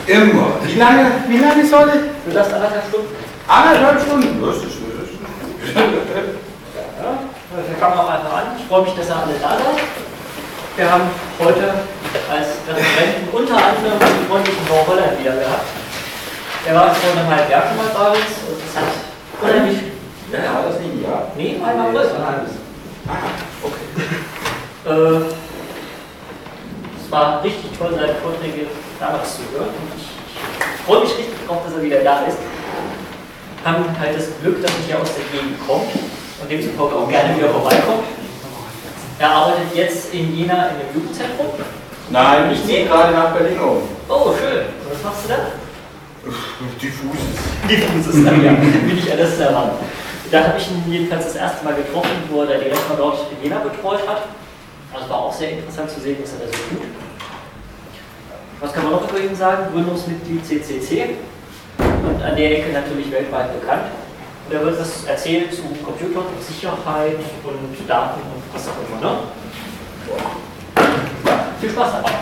Immer. Wie lange soll ich? Du sagst 1,5 Stunden. 1,5 Stunden? Das ist Ja, wir fangen auch einfach an. Ich freue mich, dass ihr alle da seid. Wir haben heute als Referenten unter anderem den freundlichen Frau Holland wieder gehabt. Der war vor einem halben Jahr schon mal bei uns und es hat unheimlich. Ja, war das nicht ein Jahr? Nee, einmal größer. Ein halbes. Okay. Es war richtig toll, seine Vorträge damals zu hören. Und ich freue mich richtig drauf, dass er wieder da ist. Haben halt das Glück, dass er aus der Gegend kommt und demzufolge auch gerne wieder vorbeikommt. Er arbeitet jetzt in Jena in dem Jugendzentrum. Nein, ich ziehe gerade nach Berlin um. Oh, schön. Und was machst du da? Diffuses. Ja, bin ich alles daran. Da habe ich ihn jedenfalls das erste Mal getroffen, wo er da direkt mal dort in Jena betreut hat. Also war auch sehr interessant zu sehen, was er da so tut. Was kann man noch über ihn sagen? Gründungsmitglied CCC und an der Ecke natürlich weltweit bekannt. Und er wird was erzählen zu Computer, Sicherheit und Daten und was auch immer. Ne? Ja, viel Spaß dabei.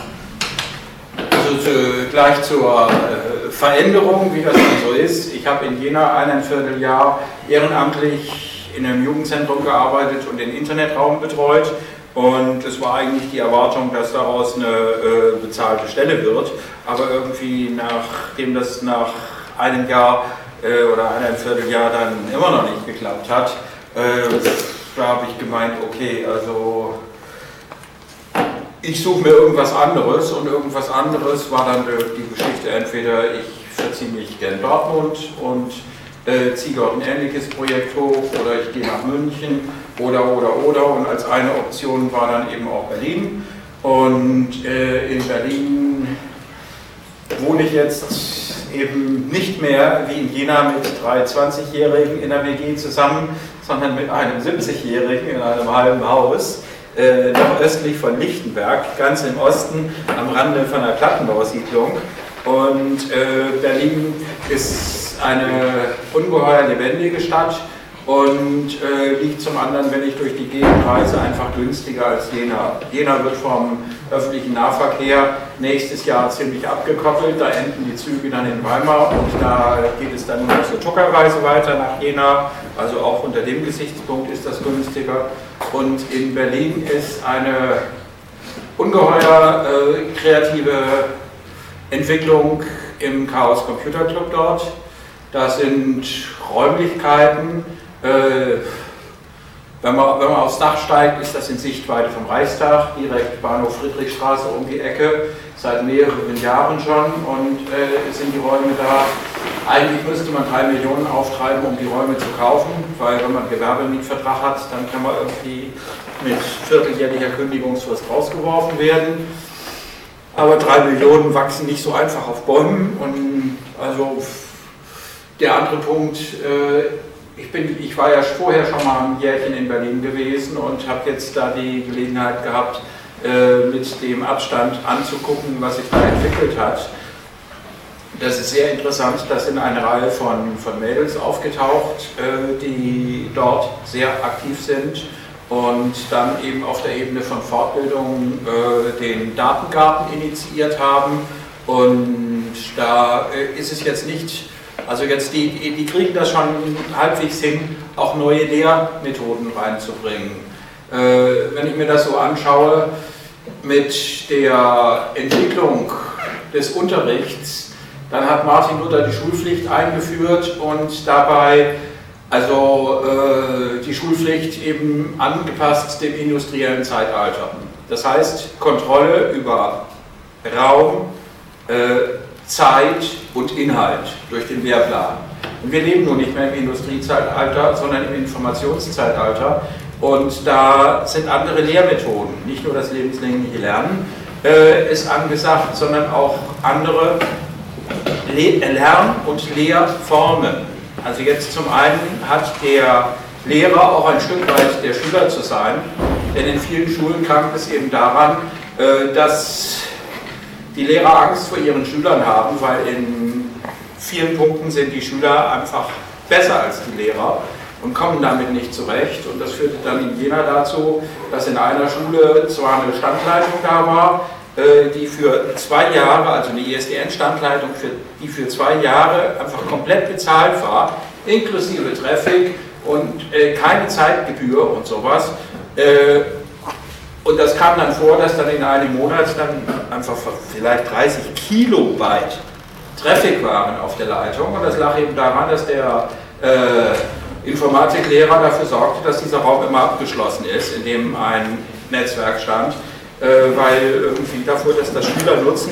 Also gleich zur Veränderung, wie das dann so ist. Ich habe in Jena 1,25 Jahr ehrenamtlich in einem Jugendzentrum gearbeitet und den Internetraum betreut. Und es war eigentlich die Erwartung, dass daraus eine bezahlte Stelle wird. Aber irgendwie, nachdem das nach einem Jahr oder 1,25 Jahr dann immer noch nicht geklappt hat, da habe ich gemeint, okay, also ich suche mir irgendwas anderes, und irgendwas anderes war dann die Geschichte, entweder ich verziehe mich gen Dortmund und ziehe dort ein ähnliches Projekt hoch, oder ich gehe nach München oder, und als eine Option war dann eben auch Berlin. Und in Berlin wohne ich jetzt eben nicht mehr wie in Jena mit 3 20-Jährigen in der WG zusammen, sondern mit einem 70-Jährigen in einem halben Haus. Nordöstlich von Lichtenberg, ganz im Osten, am Rande von einer Plattenbausiedlung. Und Berlin ist eine ungeheuer lebendige Stadt und liegt zum anderen, wenn ich durch die Gegend reise, einfach günstiger als Jena. Jena wird vom öffentlichen Nahverkehr nächstes Jahr ziemlich abgekoppelt, da enden die Züge dann in Weimar und da geht es dann nur noch zur Tuckerreise weiter nach Jena, also auch unter dem Gesichtspunkt ist das günstiger. Und in Berlin ist eine ungeheuer kreative Entwicklung im Chaos Computer Club dort. Das sind Räumlichkeiten, wenn man aufs Dach steigt, ist das in Sichtweite vom Reichstag, direkt Bahnhof Friedrichstraße um die Ecke, seit mehreren Jahren schon, und sind die Räume da. Eigentlich müsste man 3 Millionen auftreiben, um die Räume zu kaufen, weil wenn man einen Gewerbemietvertrag hat, dann kann man irgendwie mit vierteljährlicher Kündigungsfrist rausgeworfen werden. Aber 3 Millionen wachsen nicht so einfach auf Bäumen. Und also der andere Punkt, ich war ja vorher schon mal ein Jährchen in Berlin gewesen und habe jetzt da die Gelegenheit gehabt, mit dem Abstand anzugucken, was sich da entwickelt hat. Das ist sehr interessant, da sind eine Reihe von Mädels aufgetaucht, die dort sehr aktiv sind und dann eben auf der Ebene von Fortbildung den Datengarten initiiert haben. Und da ist es jetzt nicht, also jetzt die kriegen das schon halbwegs hin, auch neue Lehrmethoden reinzubringen. Wenn ich mir das so anschaue, mit der Entwicklung des Unterrichts, dann hat Martin Luther die Schulpflicht eingeführt und dabei also die Schulpflicht eben angepasst dem industriellen Zeitalter. Das heißt, Kontrolle über Raum, Zeit und Inhalt durch den Lehrplan. Und wir leben nun nicht mehr im Industriezeitalter, sondern im Informationszeitalter. Und da sind andere Lehrmethoden, nicht nur das lebenslängliche Lernen ist angesagt, sondern auch andere Lern- und Lehrformen. Also jetzt zum einen hat der Lehrer auch ein Stück weit der Schüler zu sein, denn in vielen Schulen krankt es eben daran, dass die Lehrer Angst vor ihren Schülern haben, weil in vielen Punkten sind die Schüler einfach besser als die Lehrer und kommen damit nicht zurecht. Und das führte dann in Jena dazu, dass in einer Schule zwar eine Standleitung da war, die für 2 Jahre, also eine ISDN-Standleitung, die für 2 Jahre einfach komplett bezahlt war, inklusive Traffic und keine Zeitgebühr und sowas. Und das kam dann vor, dass dann in einem Monat dann einfach vielleicht 30 Kilobyte Traffic waren auf der Leitung. Und das lag eben daran, dass der Informatiklehrer dafür sorgte, dass dieser Raum immer abgeschlossen ist, in dem ein Netzwerk stand. Weil irgendwie dafür, dass das Schüler nutzen,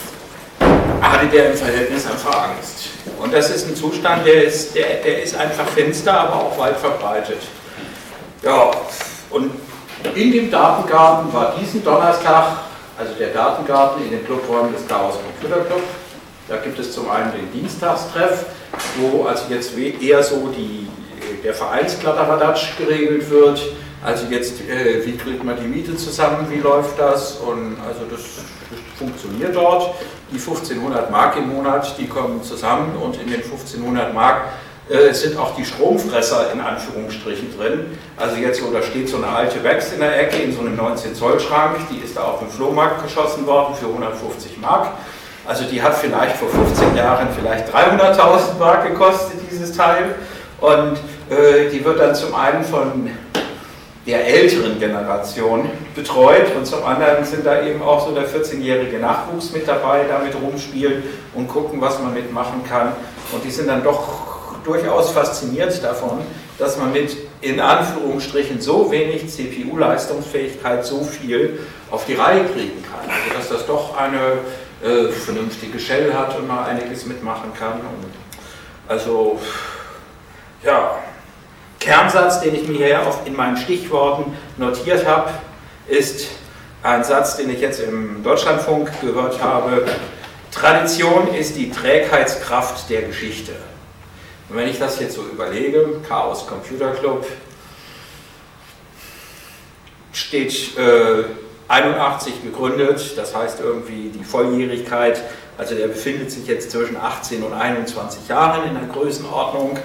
hatte der im Verhältnis einfach Angst. Und das ist ein Zustand, der ist einfach finster, aber auch weit verbreitet. Ja, und in dem Datengarten war diesen Donnerstag, also der Datengarten in den Clubräumen des Chaos Computer Club. Da gibt es zum einen den Dienstagstreff, wo also jetzt eher so der Vereinskladderadatsch geregelt wird. Also jetzt, wie kriegt man die Miete zusammen, wie läuft das? Und also das funktioniert dort. Die 1500 Mark im Monat, die kommen zusammen und in den 1500 Mark sind auch die Stromfresser in Anführungsstrichen drin. Also jetzt so, da steht so eine alte Wex in der Ecke in so einem 19-Zoll-Schrank, die ist da auf dem Flohmarkt geschossen worden für 150 Mark. Also die hat vielleicht vor 15 Jahren vielleicht 300.000 Mark gekostet, dieses Teil. Und die wird dann zum einen von der älteren Generation betreut und zum anderen sind da eben auch so der 14-jährige Nachwuchs mit dabei, damit rumspielen und gucken, was man mitmachen kann. Und die sind dann doch durchaus fasziniert davon, dass man mit in Anführungsstrichen so wenig CPU-Leistungsfähigkeit so viel auf die Reihe kriegen kann. Also dass das doch eine vernünftige Shell hat und man einiges mitmachen kann. Und also ja. Kernsatz, den ich mir hier in meinen Stichworten notiert habe, ist ein Satz, den ich jetzt im Deutschlandfunk gehört habe. Tradition ist die Trägheitskraft der Geschichte. Und wenn ich das jetzt so überlege, Chaos Computer Club steht 81 gegründet, das heißt irgendwie die Volljährigkeit, also der befindet sich jetzt zwischen 18 und 21 Jahren in der Größenordnung.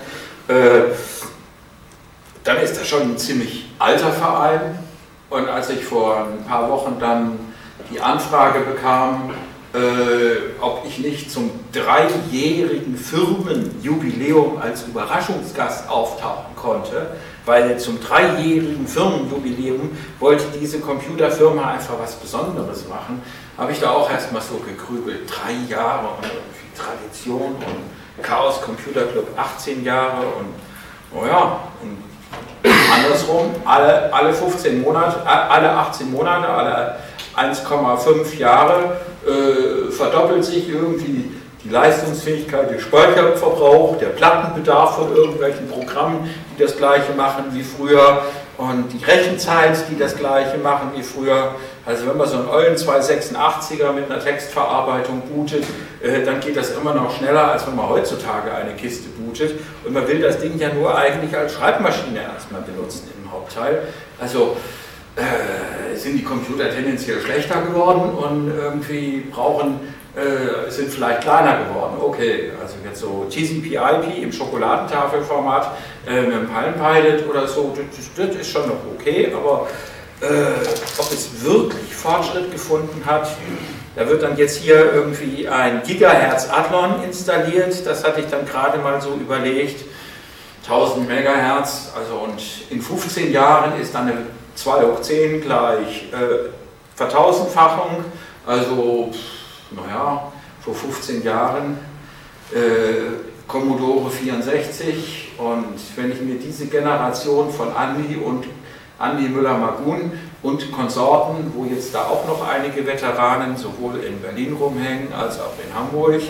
Dann ist das schon ein ziemlich alter Verein und als ich vor ein paar Wochen dann die Anfrage bekam, ob ich nicht zum 3-jährigen Firmenjubiläum als Überraschungsgast auftauchen konnte, weil zum 3-jährigen Firmenjubiläum wollte diese Computerfirma einfach was Besonderes machen, habe ich da auch erstmal so gegrübelt, 3 Jahre und irgendwie Tradition und Chaos Computer Club 18 Jahre und naja, und andersrum, alle 15 Monate, alle 18 Monate, alle 1,5 Jahre verdoppelt sich irgendwie die Leistungsfähigkeit, der Speicherverbrauch, der Plattenbedarf von irgendwelchen Programmen, die das gleiche machen wie früher und die Rechenzeit, die das gleiche machen wie früher. Also wenn man so einen ollen 286er mit einer Textverarbeitung bootet, dann geht das immer noch schneller, als wenn man heutzutage eine Kiste bootet. Und man will das Ding ja nur eigentlich als Schreibmaschine erstmal benutzen im Hauptteil. Also sind die Computer tendenziell schlechter geworden und irgendwie sind vielleicht kleiner geworden. Okay, also jetzt so TCP/IP im Schokoladentafelformat mit einem Palm Pilot oder so, das ist schon noch okay, aber ob es wirklich Fortschritt gefunden hat, da wird dann jetzt hier irgendwie ein Gigahertz Athlon installiert, das hatte ich dann gerade mal so überlegt, 1000 Megahertz, also und in 15 Jahren ist dann eine 2 hoch 10 gleich Vertausendfachung, also naja, vor 15 Jahren Commodore 64 und wenn ich mir diese Generation von Andi Müller-Magun und Konsorten, wo jetzt da auch noch einige Veteranen sowohl in Berlin rumhängen als auch in Hamburg,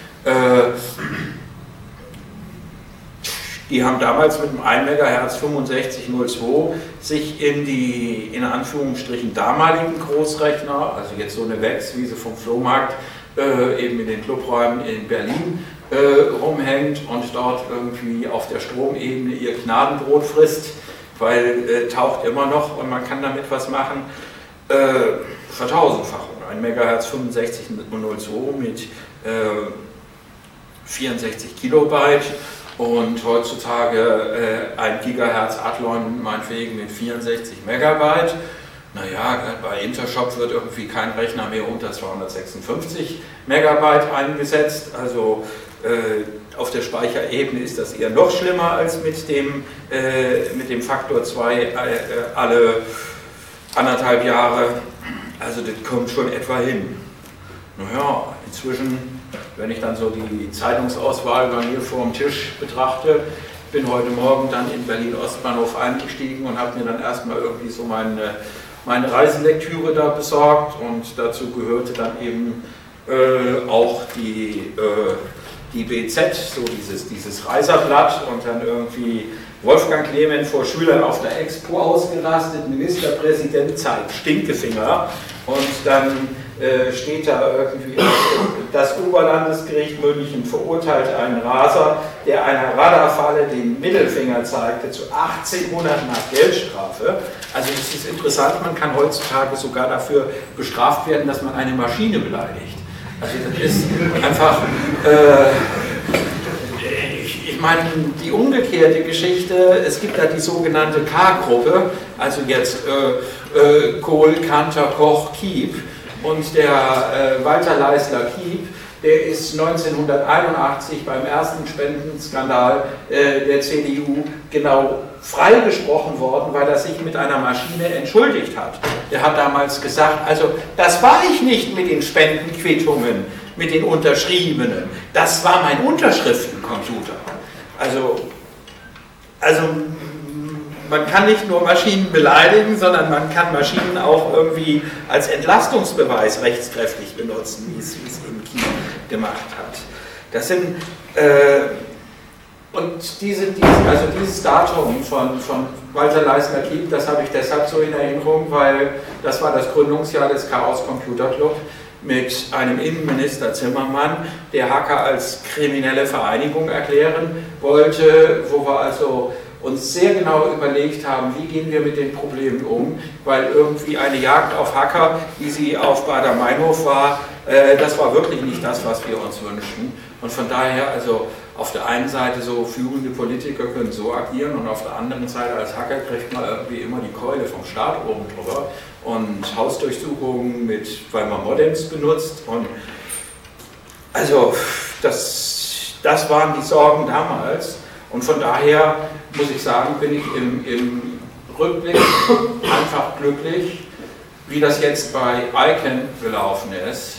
die haben damals mit dem 1 MHz 6502 sich in Anführungsstrichen damaligen Großrechner, also jetzt so eine Wex, wie sie vom Flohmarkt eben in den Clubräumen in Berlin rumhängt und dort irgendwie auf der Stromebene ihr Gnadenbrot frisst, weil taucht immer noch und man kann damit was machen. Vertausendfachung, 1 MHz 6502 mit 64 Kilobyte. Und heutzutage ein Gigahertz Athlon meinetwegen mit 64 Megabyte. naja, bei Intershop wird irgendwie kein Rechner mehr unter 256 Megabyte eingesetzt, also auf der Speicherebene ist das eher noch schlimmer als mit dem Faktor 2 alle 1,5 Jahre, also das kommt schon etwa hin. Naja, inzwischen, wenn ich dann so die Zeitungsauswahl bei mir vor dem Tisch betrachte, bin heute Morgen dann in Berlin-Ostbahnhof eingestiegen und habe mir dann erstmal irgendwie so meine Reiselektüre da besorgt und dazu gehörte dann eben auch die BZ, so dieses Reiserblatt und dann irgendwie Wolfgang Clement vor Schülern auf der Expo ausgerastet, Ministerpräsident zeigt Stinkefinger und dann steht da irgendwie, das Oberlandesgericht München verurteilt einen Raser, der einer Radarfalle den Mittelfinger zeigte, zu 18 Monaten nach Geldstrafe. Also es ist interessant, man kann heutzutage sogar dafür bestraft werden, dass man eine Maschine beleidigt. Also das ist einfach, ich meine, die umgekehrte Geschichte, es gibt da die sogenannte K-Gruppe, also jetzt Kohl, Kanter, Koch, Kiep. Und der Walter Leisler-Kiep, der ist 1981 beim ersten Spendenskandal der CDU genau freigesprochen worden, weil er sich mit einer Maschine entschuldigt hat. Der hat damals gesagt, also das war ich nicht mit den Spendenquittungen, mit den Unterschriebenen, das war mein Unterschriftencomputer. Also man kann nicht nur Maschinen beleidigen, sondern man kann Maschinen auch irgendwie als Entlastungsbeweis rechtskräftig benutzen, wie es eben Kiep gemacht hat. Das sind, und dieses Datum von Walter Leisler-Kiep, das habe ich deshalb so in Erinnerung, weil das war das Gründungsjahr des Chaos Computer Club mit einem Innenminister Zimmermann, der Hacker als kriminelle Vereinigung erklären wollte, wo wir also uns sehr genau überlegt haben, wie gehen wir mit den Problemen um, weil irgendwie eine Jagd auf Hacker, wie sie auf Baader-Meinhof war, das war wirklich nicht das, was wir uns wünschten. Und von daher, also auf der einen Seite so führende Politiker können so agieren und auf der anderen Seite als Hacker kriegt man irgendwie immer die Keule vom Staat oben drüber und Hausdurchsuchungen weil man Modems benutzt und also das waren die Sorgen damals. Und von daher muss ich sagen, bin ich im Rückblick einfach glücklich, wie das jetzt bei ICANN gelaufen ist.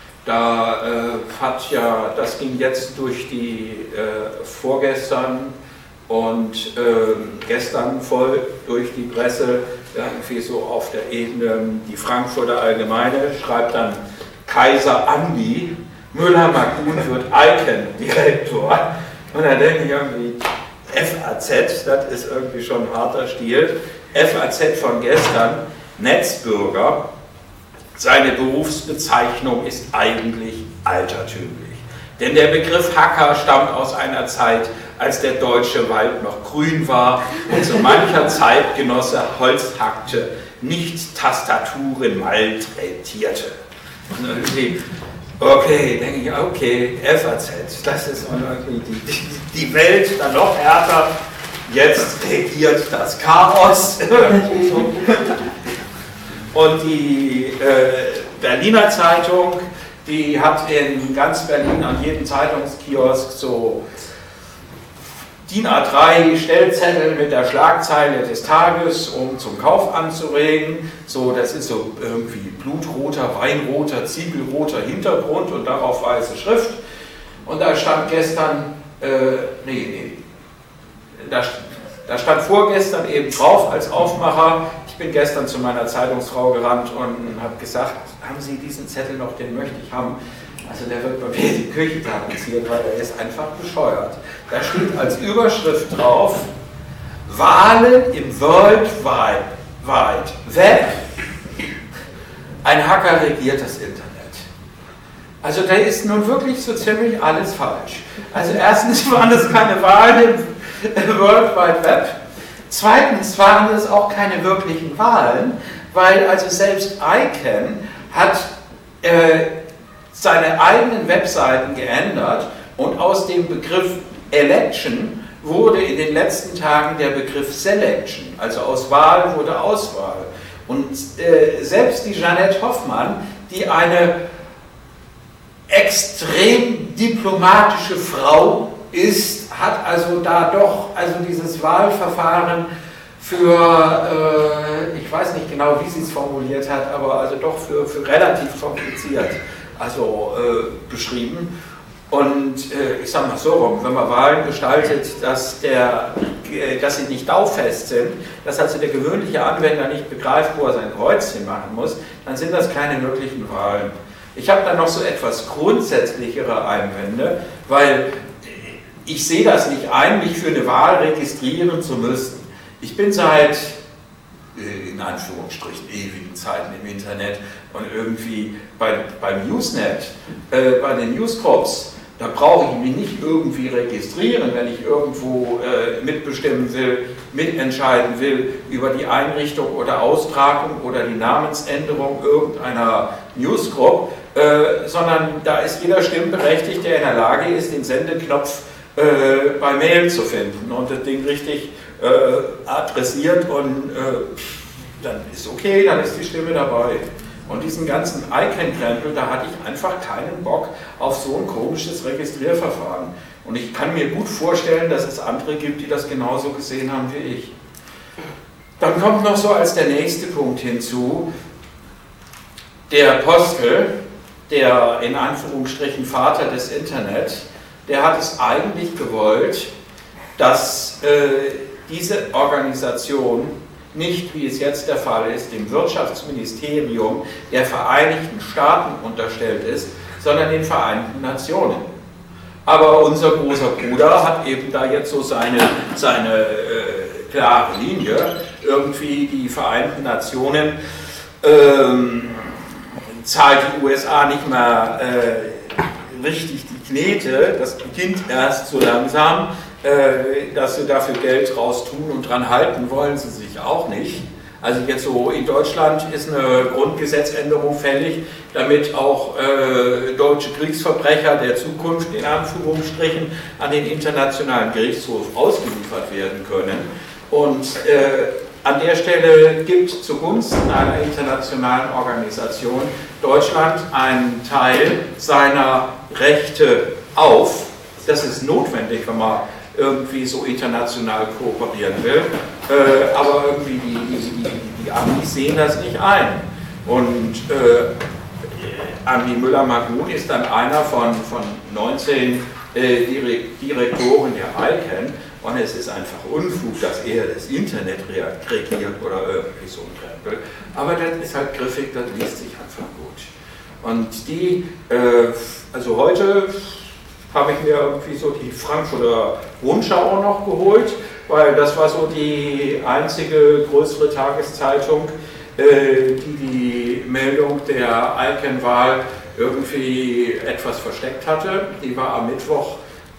Das ging jetzt durch die vorgestern und gestern voll durch die Presse, irgendwie so auf der Ebene, die Frankfurter Allgemeine schreibt dann Kaiser Andi, Müller-Magún wird ICANN-Direktor. Und da denke ich irgendwie, FAZ, das ist irgendwie schon ein harter Stil. FAZ von gestern, Netzbürger, seine Berufsbezeichnung ist eigentlich altertümlich. Denn der Begriff Hacker stammt aus einer Zeit, als der deutsche Wald noch grün war und so mancher Zeitgenosse Holz hackte, nicht Tastaturen malträtierte. Und irgendwie, okay, denke ich, okay, FAZ, das ist irgendwie die Welt dann noch härter, jetzt regiert das Chaos. Und die Berliner Zeitung, die hat in ganz Berlin an jedem Zeitungskiosk so DIN A3 Stellzettel mit der Schlagzeile des Tages, um zum Kauf anzuregen. So, das ist so irgendwie blutroter, weinroter, ziegelroter Hintergrund und darauf weiße Schrift. Und da stand gestern, da stand vorgestern eben drauf als Aufmacher. Ich bin gestern zu meiner Zeitungsfrau gerannt und habe gesagt, haben Sie diesen Zettel noch, den möchte ich haben. Also der wird bei mir in die Küche tapeziert, weil er ist einfach bescheuert. Da steht als Überschrift drauf, Wahlen im World Wide Web. Ein Hacker regiert das Internet. Also da ist nun wirklich so ziemlich alles falsch. Also erstens waren es keine Wahlen im World Wide Web. Zweitens waren es auch keine wirklichen Wahlen, weil also selbst ICANN hat seine eigenen Webseiten geändert und aus dem Begriff Election wurde in den letzten Tagen der Begriff Selection, also aus Wahl wurde Auswahl. Und selbst die Jeanette Hoffmann, die eine extrem diplomatische Frau ist, hat also da doch dieses Wahlverfahren für, ich weiß nicht genau, wie sie es formuliert hat, aber also doch für relativ kompliziert beschrieben. Und ich sage mal so rum, wenn man Wahlen gestaltet, dass sie nicht dauerfest sind, dass also der gewöhnliche Anwender nicht begreift, wo er sein Kreuzchen machen muss, dann sind das keine wirklichen Wahlen. Ich habe da noch so etwas grundsätzlichere Einwände, weil ich sehe das nicht ein, mich für eine Wahl registrieren zu müssen. Ich bin seit, in Anführungsstrichen, ewigen Zeiten im Internet und irgendwie beim Usenet, bei den Newsgroups, da brauche ich mich nicht irgendwie registrieren, wenn ich irgendwo mitbestimmen will, mitentscheiden will über die Einrichtung oder Austragung oder die Namensänderung irgendeiner Newsgroup, sondern da ist jeder stimmberechtigt, der in der Lage ist, den Sendeknopf bei Mail zu finden und das Ding richtig adressiert und dann ist okay, dann ist die Stimme dabei. Und diesen ganzen Icon-Krempel, da hatte ich einfach keinen Bock auf so ein komisches Registrierverfahren. Und ich kann mir gut vorstellen, dass es andere gibt, die das genauso gesehen haben wie ich. Dann kommt noch so als der nächste Punkt hinzu, der Postel, der in Anführungsstrichen Vater des Internet, der hat es eigentlich gewollt, dass diese Organisation nicht, wie es jetzt der Fall ist, dem Wirtschaftsministerium der Vereinigten Staaten unterstellt ist, sondern den Vereinten Nationen. Aber unser großer Bruder hat eben da jetzt so seine klare Linie, irgendwie die Vereinten Nationen zahlt die USA nicht mehr richtig die Knete, das beginnt erst so langsam, dass sie dafür Geld raus tun und dran halten wollen sie sich auch nicht. Also jetzt so in Deutschland ist eine Grundgesetzänderung fällig, damit auch deutsche Kriegsverbrecher der Zukunft in Anführungsstrichen an den Internationalen Gerichtshof ausgeliefert werden können. Und an der Stelle gibt zugunsten einer internationalen Organisation Deutschland einen Teil seiner Rechte auf. Das ist notwendig, wenn man irgendwie so international kooperieren will, aber irgendwie die Amis sehen das nicht ein. Und Andi Müller-Magun ist dann einer von 19 Direktoren der ICANN und es ist einfach Unfug, dass er das Internet regiert oder irgendwie so ein Krempel. Aber das ist halt griffig, das liest sich einfach gut. Und die, also heute habe ich mir irgendwie so die Frankfurter Rundschau noch geholt, weil das war so die einzige größere Tageszeitung, die Meldung der ICANN-Wahl irgendwie etwas versteckt hatte. Die war am Mittwoch,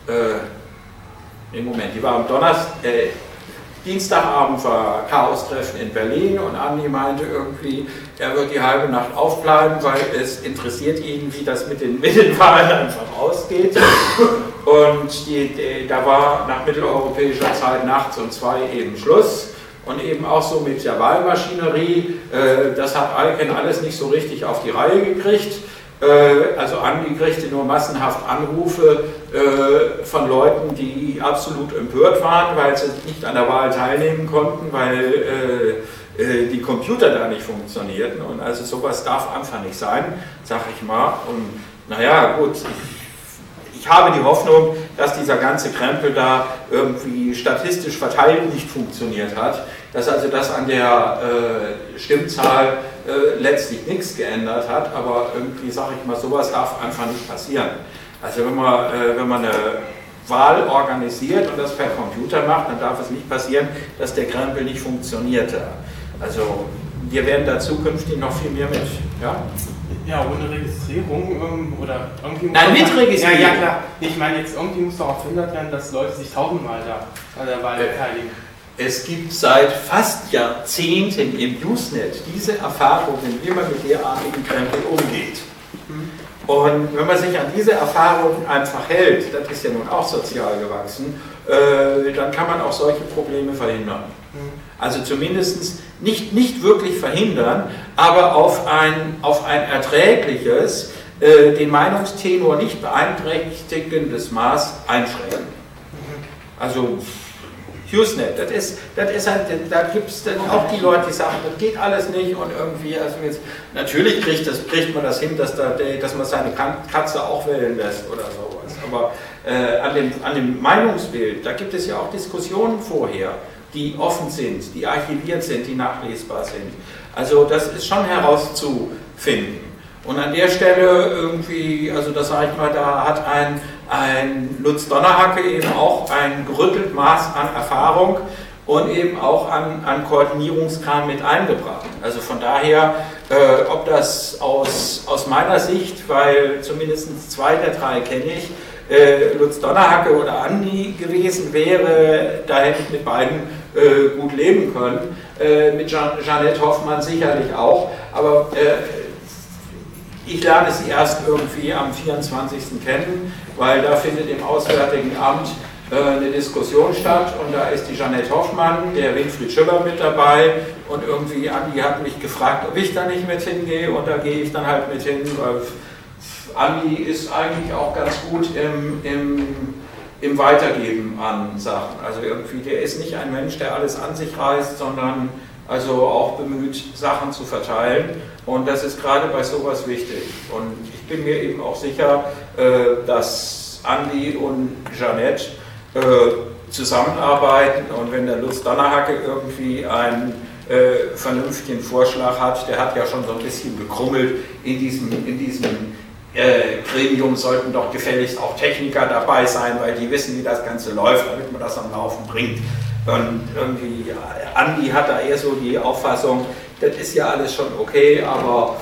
die war am Dienstagabend war Chaos-Treffen in Berlin und Andi meinte irgendwie, er wird die halbe Nacht aufbleiben, weil es interessiert ihn, wie das mit den Wahlen einfach ausgeht. Und da war nach mitteleuropäischer Zeit nachts um 2 eben Schluss. Und eben auch so mit der Wahlmaschinerie, das hat ICANN alles nicht so richtig auf die Reihe gekriegt. Also Andi kriegte nur massenhaft Anrufe von Leuten, die absolut empört waren, weil sie nicht an der Wahl teilnehmen konnten, weil die Computer da nicht funktionierten. Und also sowas darf einfach nicht sein, sag ich mal. Und naja, gut, ich habe die Hoffnung, dass dieser ganze Krempel da irgendwie statistisch verteilt nicht funktioniert hat, dass also das an der Stimmzahl letztlich nichts geändert hat, aber irgendwie, sage ich mal, sowas darf einfach nicht passieren. Also wenn man eine Wahl organisiert und das per Computer macht, dann darf es nicht passieren, dass der Krempel nicht funktionierte. Also wir werden da zukünftig noch viel mehr mit, ja? Ja, ohne Registrierung oder irgendwie... Nein, mit Registrierung. Ja, klar. Ich meine, jetzt irgendwie muss doch auch verhindert werden, dass Leute sich tausendmal da an der Wahl beteiligen. Es gibt seit fast Jahrzehnten im Usenet diese Erfahrungen, wie man mit derartigen Krempel umgeht. Und wenn man sich an diese Erfahrungen einfach hält, das ist ja nun auch sozial gewachsen, dann kann man auch solche Probleme verhindern. Also zumindest nicht wirklich verhindern, aber auf ein erträgliches, den Meinungstenor nicht beeinträchtigendes Maß einschränken. Also Usenet, das ist halt, da gibt es dann auch die Leute, die sagen, das geht alles nicht und irgendwie, also jetzt, natürlich kriegt man das hin, dass man seine Katze auch wählen lässt oder sowas, aber an dem Meinungsbild, da gibt es ja auch Diskussionen vorher, die offen sind, die archiviert sind, die nachlesbar sind. Also das ist schon herauszufinden. Und an der Stelle irgendwie, also das sage ich mal, da hat ein Lutz Donnerhacke eben auch ein gerüttelt Maß an Erfahrung und eben auch an Koordinierungskram mit eingebracht. Also von daher, ob das aus meiner Sicht, weil zumindest 2 der 3 kenne ich, Lutz Donnerhacke oder Andi gewesen wäre, da hätte ich mit beiden gut leben können. Mit Jeanette Hoffmann sicherlich auch, aber ich lerne sie erst irgendwie am 24. kennen, weil da findet im Auswärtigen Amt eine Diskussion statt und da ist die Jeanette Hoffmann, der Winfried Schüller mit dabei und irgendwie Andi hat mich gefragt, ob ich da nicht mit hingehe und da gehe ich dann halt mit hin, weil Andi ist eigentlich auch ganz gut im Weitergeben an Sachen. Also irgendwie, der ist nicht ein Mensch, der alles an sich reißt, sondern also auch bemüht, Sachen zu verteilen. Und das ist gerade bei sowas wichtig. Und ich bin mir eben auch sicher, dass Andi und Jeanette zusammenarbeiten. Und wenn der Lutz Donnerhacke irgendwie einen vernünftigen Vorschlag hat, der hat ja schon so ein bisschen gekrummelt in diesem Gremium sollten doch gefälligst auch Techniker dabei sein, weil die wissen, wie das Ganze läuft, damit man das am Laufen bringt. Und irgendwie, Andi hat da eher so die Auffassung, das ist ja alles schon okay, aber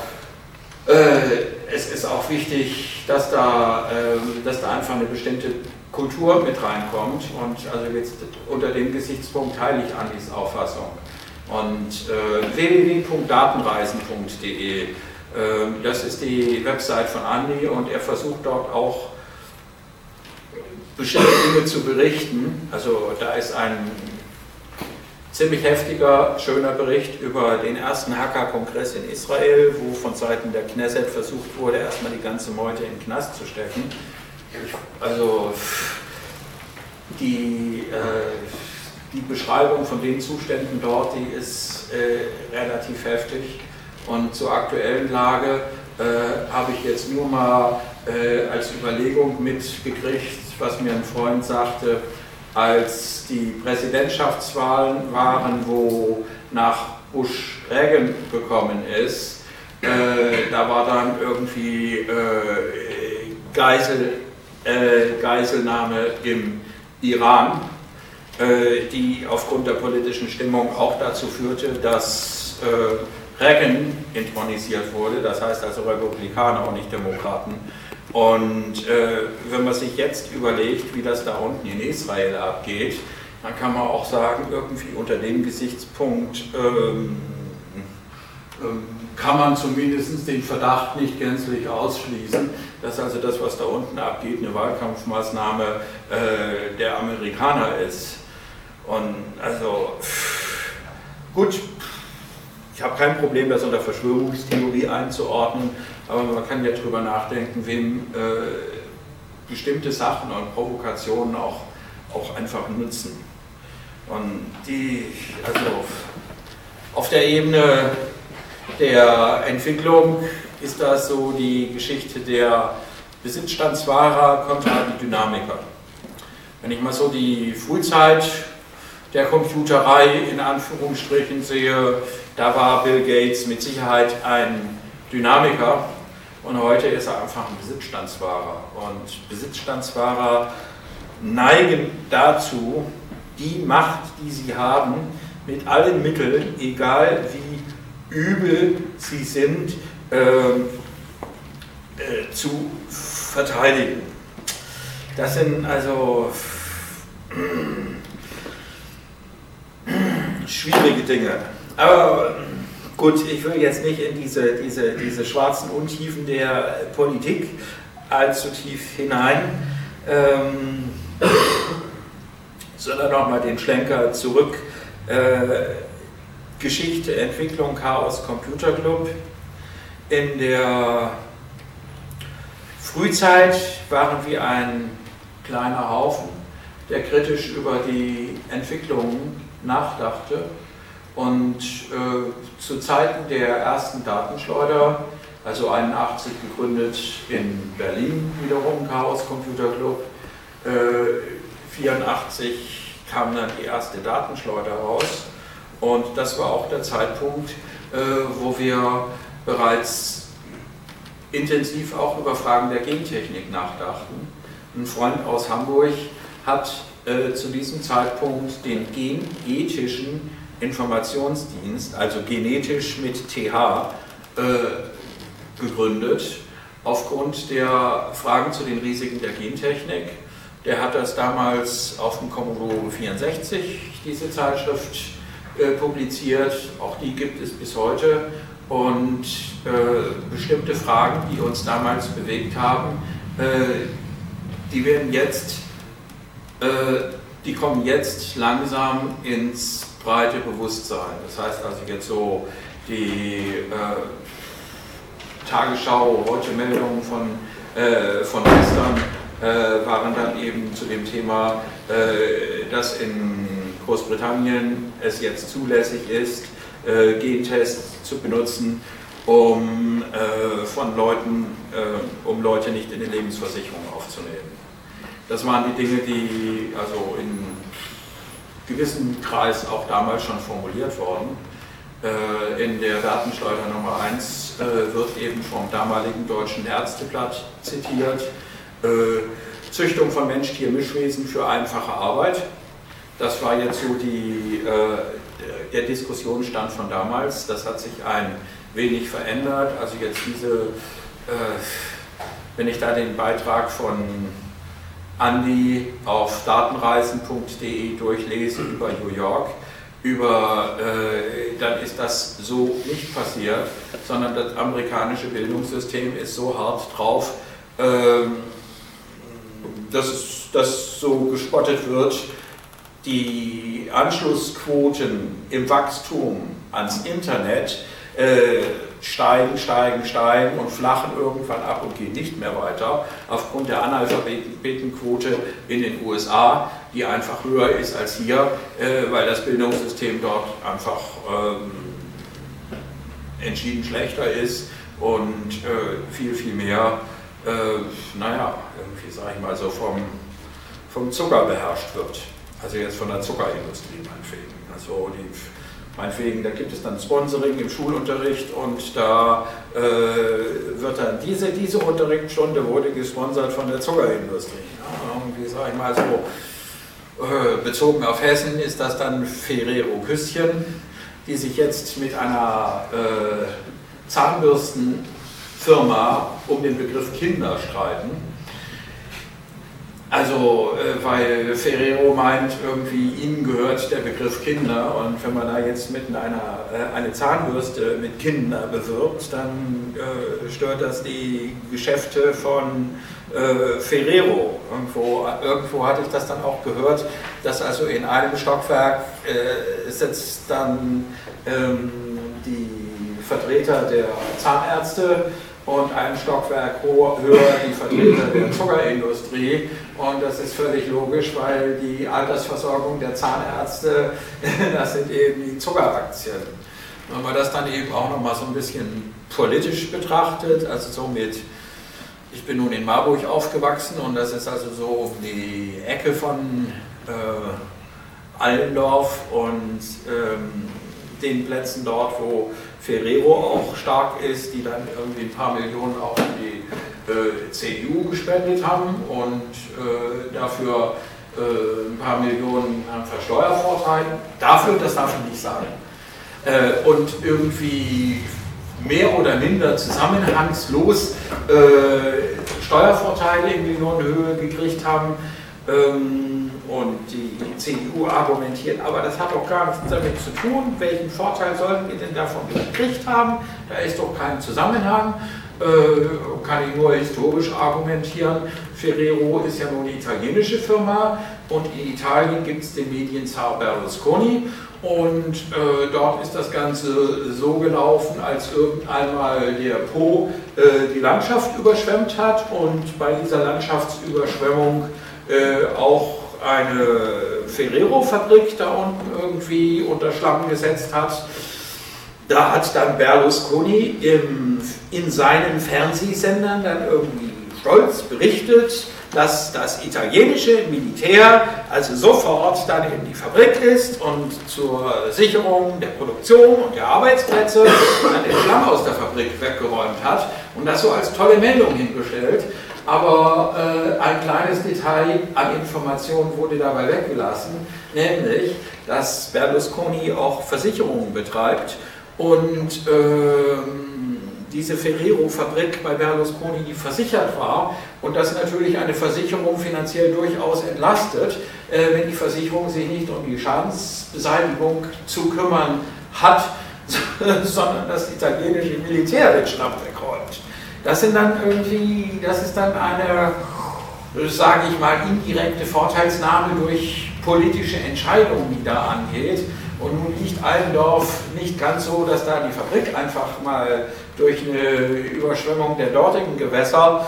es ist auch wichtig, dass da einfach eine bestimmte Kultur mit reinkommt. Und also jetzt unter dem Gesichtspunkt teile ich Andis Auffassung. Und www.datenreisen.de, das ist die Website von Andi und er versucht dort auch bestimmte Dinge zu berichten. Also da ist ein ziemlich heftiger, schöner Bericht über den ersten Hacker-Kongress in Israel, wo von Seiten der Knesset versucht wurde, erstmal die ganze Meute in den Knast zu stecken. Also die Beschreibung von den Zuständen dort, die ist relativ heftig. Und zur aktuellen Lage habe ich jetzt nur mal als Überlegung mitgekriegt, was mir ein Freund sagte, als die Präsidentschaftswahlen waren, wo nach Bush Reagan gekommen ist, da war dann irgendwie Geiselnahme im Iran, die aufgrund der politischen Stimmung auch dazu führte, dass Reagan intronisiert wurde, das heißt also Republikaner und nicht Demokraten. Und wenn man sich jetzt überlegt, wie das da unten in Israel abgeht, dann kann man auch sagen, irgendwie unter dem Gesichtspunkt kann man zumindest den Verdacht nicht gänzlich ausschließen, dass also das, was da unten abgeht, eine Wahlkampfmaßnahme der Amerikaner ist. Und also gut, ich habe kein Problem, das unter Verschwörungstheorie einzuordnen, aber man kann ja drüber nachdenken, wem bestimmte Sachen und Provokationen auch einfach nutzen. Und also auf der Ebene der Entwicklung ist das so die Geschichte der Besitzstandswahrer kontra die Dynamiker. Wenn ich mal so die Frühzeit der Computerei in Anführungsstrichen sehe, da war Bill Gates mit Sicherheit ein Dynamiker und heute ist er einfach ein Besitzstandswahrer. Und Besitzstandswahrer neigen dazu, die Macht, die sie haben, mit allen Mitteln, egal wie übel sie sind, zu verteidigen. Das sind also schwierige Dinge. Aber gut, ich will jetzt nicht in diese schwarzen Untiefen der Politik allzu tief hinein, sondern nochmal den Schlenker zurück Geschichte, Entwicklung, Chaos Computer Club. In der Frühzeit waren wir ein kleiner Haufen, der kritisch über die Entwicklung nachdachte und zu Zeiten der ersten Datenschleuder, also 81 gegründet in Berlin, wiederum Chaos Computer Club, 84 kam dann die erste Datenschleuder raus und das war auch der Zeitpunkt, wo wir bereits intensiv auch über Fragen der Gentechnik nachdachten. Ein Freund aus Hamburg hat zu diesem Zeitpunkt den Genethischen Informationsdienst, also genetisch mit TH, gegründet, aufgrund der Fragen zu den Risiken der Gentechnik. Der hat das damals auf dem Commodore 64, diese Zeitschrift, publiziert, auch die gibt es bis heute. Und bestimmte Fragen, die uns damals bewegt haben, die werden jetzt, die kommen jetzt langsam ins breite Bewusstsein. Das heißt also jetzt so die Tagesschau, heute Meldungen von gestern waren dann eben zu dem Thema, dass in Großbritannien es jetzt zulässig ist, Gentests zu benutzen, um Leute nicht in die Lebensversicherung aufzunehmen. Das waren die Dinge, die also in gewissem Kreis auch damals schon formuliert wurden. In der Datenschleuder Nummer 1 wird eben vom damaligen Deutschen Ärzteblatt zitiert, Züchtung von Mensch-Tier-Mischwesen für einfache Arbeit. Das war jetzt so der Diskussionsstand von damals. Das hat sich ein wenig verändert. Also jetzt wenn ich da den Beitrag von Andi auf datenreisen.de durchlese über New York, dann ist das so nicht passiert, sondern das amerikanische Bildungssystem ist so hart drauf, dass so gespottet wird, die Anschlussquoten im Wachstum ans Internet steigen und flachen irgendwann ab und gehen nicht mehr weiter, aufgrund der Analphabetenquote in den USA, die einfach höher ist als hier, weil das Bildungssystem dort einfach entschieden schlechter ist und viel, viel mehr, irgendwie sage ich mal so vom Zucker beherrscht wird. Also jetzt von der Zuckerindustrie meinetwegen. Also meinetwegen, da gibt es dann Sponsoring im Schulunterricht und da wird dann diese Unterrichtsstunde wurde gesponsert von der Zuckerindustrie. Ja, irgendwie sage ich mal so, bezogen auf Hessen ist das dann Ferrero Küsschen, die sich jetzt mit einer Zahnbürstenfirma um den Begriff Kinder streiten. Also, weil Ferrero meint, irgendwie ihnen gehört der Begriff Kinder und wenn man da jetzt mit eine Zahnbürste mit Kinder bewirbt, dann stört das die Geschäfte von Ferrero. Irgendwo hatte ich das dann auch gehört, dass also in einem Stockwerk sitzt dann die Vertreter der Zahnärzte und ein Stockwerk höher die Vertreter der Zuckerindustrie. Und das ist völlig logisch, weil die Altersversorgung der Zahnärzte, das sind eben die Zuckeraktien. Wenn man das dann eben auch nochmal so ein bisschen politisch betrachtet, also so ich bin nun in Marburg aufgewachsen und das ist also so um die Ecke von Allendorf und den Plätzen dort, wo Ferrero auch stark ist, die dann irgendwie ein paar Millionen auch an die CDU gespendet haben und dafür ein paar Millionen an Steuervorteilen. Das darf ich nicht sagen. Und irgendwie mehr oder minder zusammenhangslos Steuervorteile in Millionenhöhe gekriegt haben. Und die CDU argumentiert, aber das hat doch gar nichts damit zu tun, welchen Vorteil sollten wir denn davon gekriegt haben, da ist doch kein Zusammenhang. kann ich nur historisch argumentieren. Ferrero ist ja nun eine italienische Firma und in Italien gibt es den Medienzar Berlusconi und dort ist das Ganze so gelaufen, als irgendeinmal der Po die Landschaft überschwemmt hat und bei dieser Landschaftsüberschwemmung auch eine Ferrero-Fabrik da unten irgendwie unter Schlamm gesetzt hat. Da hat dann Berlusconi in seinen Fernsehsendern dann irgendwie stolz berichtet, dass das italienische Militär also sofort dann in die Fabrik ist und zur Sicherung der Produktion und der Arbeitsplätze dann den Schlamm aus der Fabrik weggeräumt hat und das so als tolle Meldung hingestellt. Aber ein kleines Detail an Informationen wurde dabei weggelassen, nämlich, dass Berlusconi auch Versicherungen betreibt und diese Ferrero-Fabrik bei Berlusconi, die versichert war und das natürlich eine Versicherung finanziell durchaus entlastet, wenn die Versicherung sich nicht um die Schadensbeseitigung zu kümmern hat, sondern das italienische Militär den Schlamm wegräumt. Das ist dann eine, sage ich mal, indirekte Vorteilsnahme durch politische Entscheidungen, die da angeht. Und nun liegt Allendorf nicht ganz so, dass da die Fabrik einfach mal durch eine Überschwemmung der dortigen Gewässer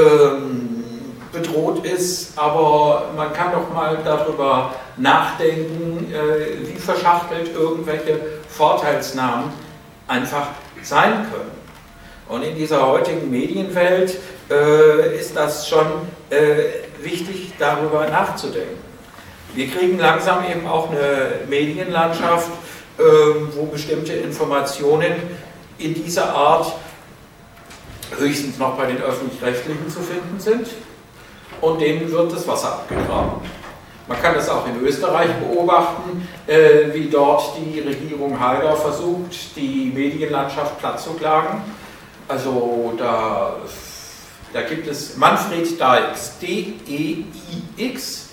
bedroht ist, aber man kann doch mal darüber nachdenken, wie verschachtelt irgendwelche Vorteilsnahmen einfach sein können. Und in dieser heutigen Medienwelt ist das schon wichtig, darüber nachzudenken. Wir kriegen langsam eben auch eine Medienlandschaft, wo bestimmte Informationen in dieser Art höchstens noch bei den Öffentlich-Rechtlichen zu finden sind und denen wird das Wasser abgegraben. Man kann das auch in Österreich beobachten, wie dort die Regierung Haider versucht, die Medienlandschaft plattzuklagen. Also da gibt es Manfred Deix, D-E-I-X,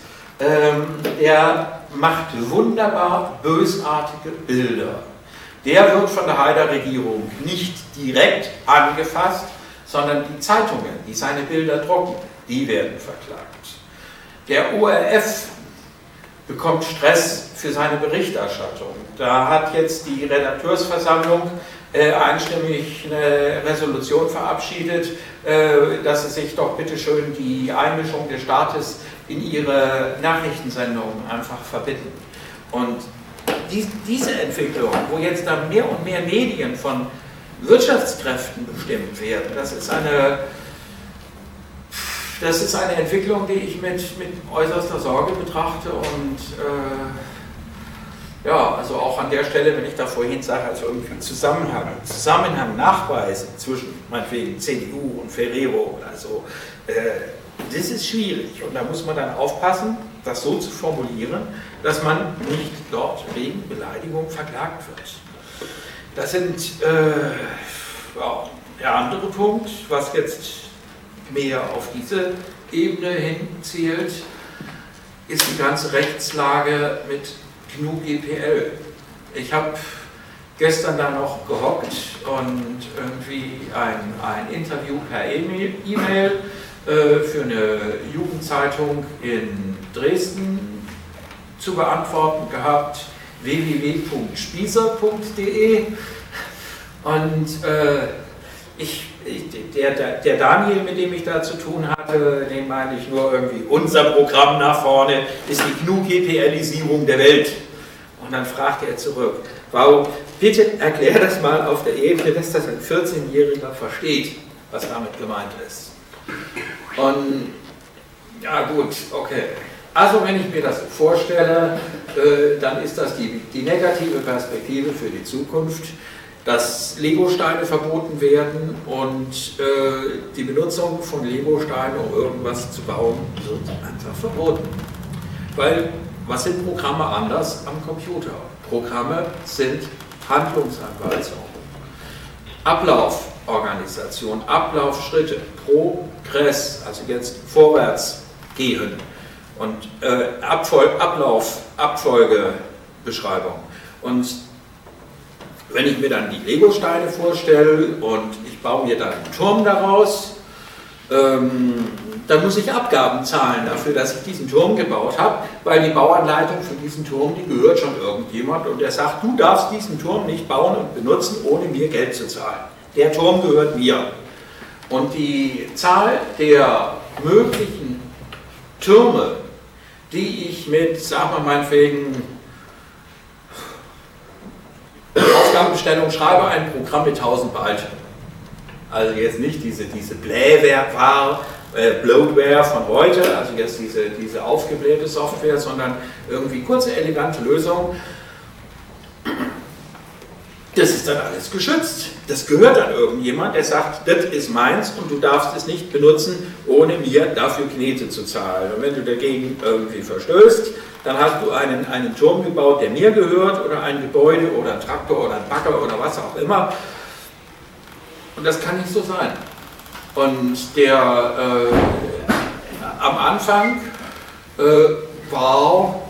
der macht wunderbar bösartige Bilder. Der wird von der Haider-Regierung nicht direkt angefasst, sondern die Zeitungen, die seine Bilder drucken, die werden verklagt. Der ORF bekommt Stress für seine Berichterstattung. Da hat jetzt die Redakteursversammlung einstimmig eine Resolution verabschiedet, dass sie sich doch bitteschön die Einmischung des Staates in ihre Nachrichtensendungen einfach verbitten. Und diese Entwicklung, wo jetzt dann mehr und mehr Medien von Wirtschaftskräften bestimmt werden, das ist eine Entwicklung, die ich mit äußerster Sorge betrachte und ja, also auch an der Stelle, wenn ich da vorhin sage, also irgendwie Zusammenhang nachweisen zwischen meinetwegen CDU und Ferrero oder so, das ist schwierig und da muss man dann aufpassen, das so zu formulieren, dass man nicht dort wegen Beleidigung verklagt wird. Das sind der andere Punkt, was jetzt mehr auf diese Ebene hinzielt, ist die ganze Rechtslage mit GNU-GPL. Ich habe gestern da noch gehockt und irgendwie ein Interview per E-Mail für eine Jugendzeitung in Dresden zu beantworten gehabt, www.spießer.de und der Daniel, mit dem ich da zu tun hatte, den meine ich nur irgendwie, unser Programm nach vorne ist die GNU-GPLisierung der Welt. Und dann fragte er zurück, wow, bitte erklär das mal auf der Ebene, dass das ein 14-Jähriger versteht, was damit gemeint ist. Und ja gut, okay. Also wenn ich mir das vorstelle, dann ist das die negative Perspektive für die Zukunft, dass Legosteine verboten werden und die Benutzung von Legosteinen, um irgendwas zu bauen, wird einfach verboten. Weil, was sind Programme anders am Computer? Programme sind Handlungsanweisungen, Ablauforganisation, Ablaufschritte, Progress, also jetzt vorwärts gehen und Abfolgebeschreibung. Und wenn ich mir dann die Lego-Steine vorstelle und ich baue mir dann einen Turm daraus, dann muss ich Abgaben zahlen dafür, dass ich diesen Turm gebaut habe, weil die Bauanleitung für diesen Turm, die gehört schon irgendjemand und der sagt, du darfst diesen Turm nicht bauen und benutzen, ohne mir Geld zu zahlen. Der Turm gehört mir. Und die Zahl der möglichen Türme, die ich mit, sagen wir meinetwegen, Aufgabenstellung, schreibe ein Programm mit 1000 Byte. Also jetzt nicht diese Bloatware von heute, also jetzt diese aufgeblähte Software, sondern irgendwie kurze, elegante Lösung. Das ist dann alles geschützt. Das gehört an irgendjemand, der sagt, das ist meins und du darfst es nicht benutzen, ohne mir dafür Knete zu zahlen. Und wenn du dagegen irgendwie verstößt, dann hast du einen Turm gebaut, der mir gehört, oder ein Gebäude oder ein Traktor oder ein Bagger oder was auch immer. Und das kann nicht so sein. Und am Anfang war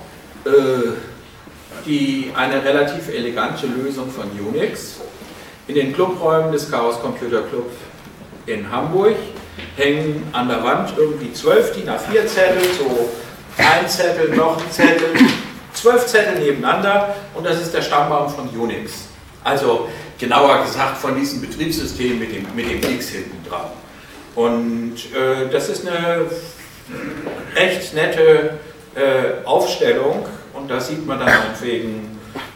eine relativ elegante Lösung von Unix. In den Clubräumen des Chaos Computer Club in Hamburg hängen an der Wand irgendwie 12 DIN A4 Zettel, so ein Zettel, noch ein Zettel, 12 Zettel nebeneinander und das ist der Stammbaum von Unix. Also genauer gesagt von diesem Betriebssystem mit dem X hinten dran. Und das ist eine echt nette Aufstellung und da sieht man dann meinetwegen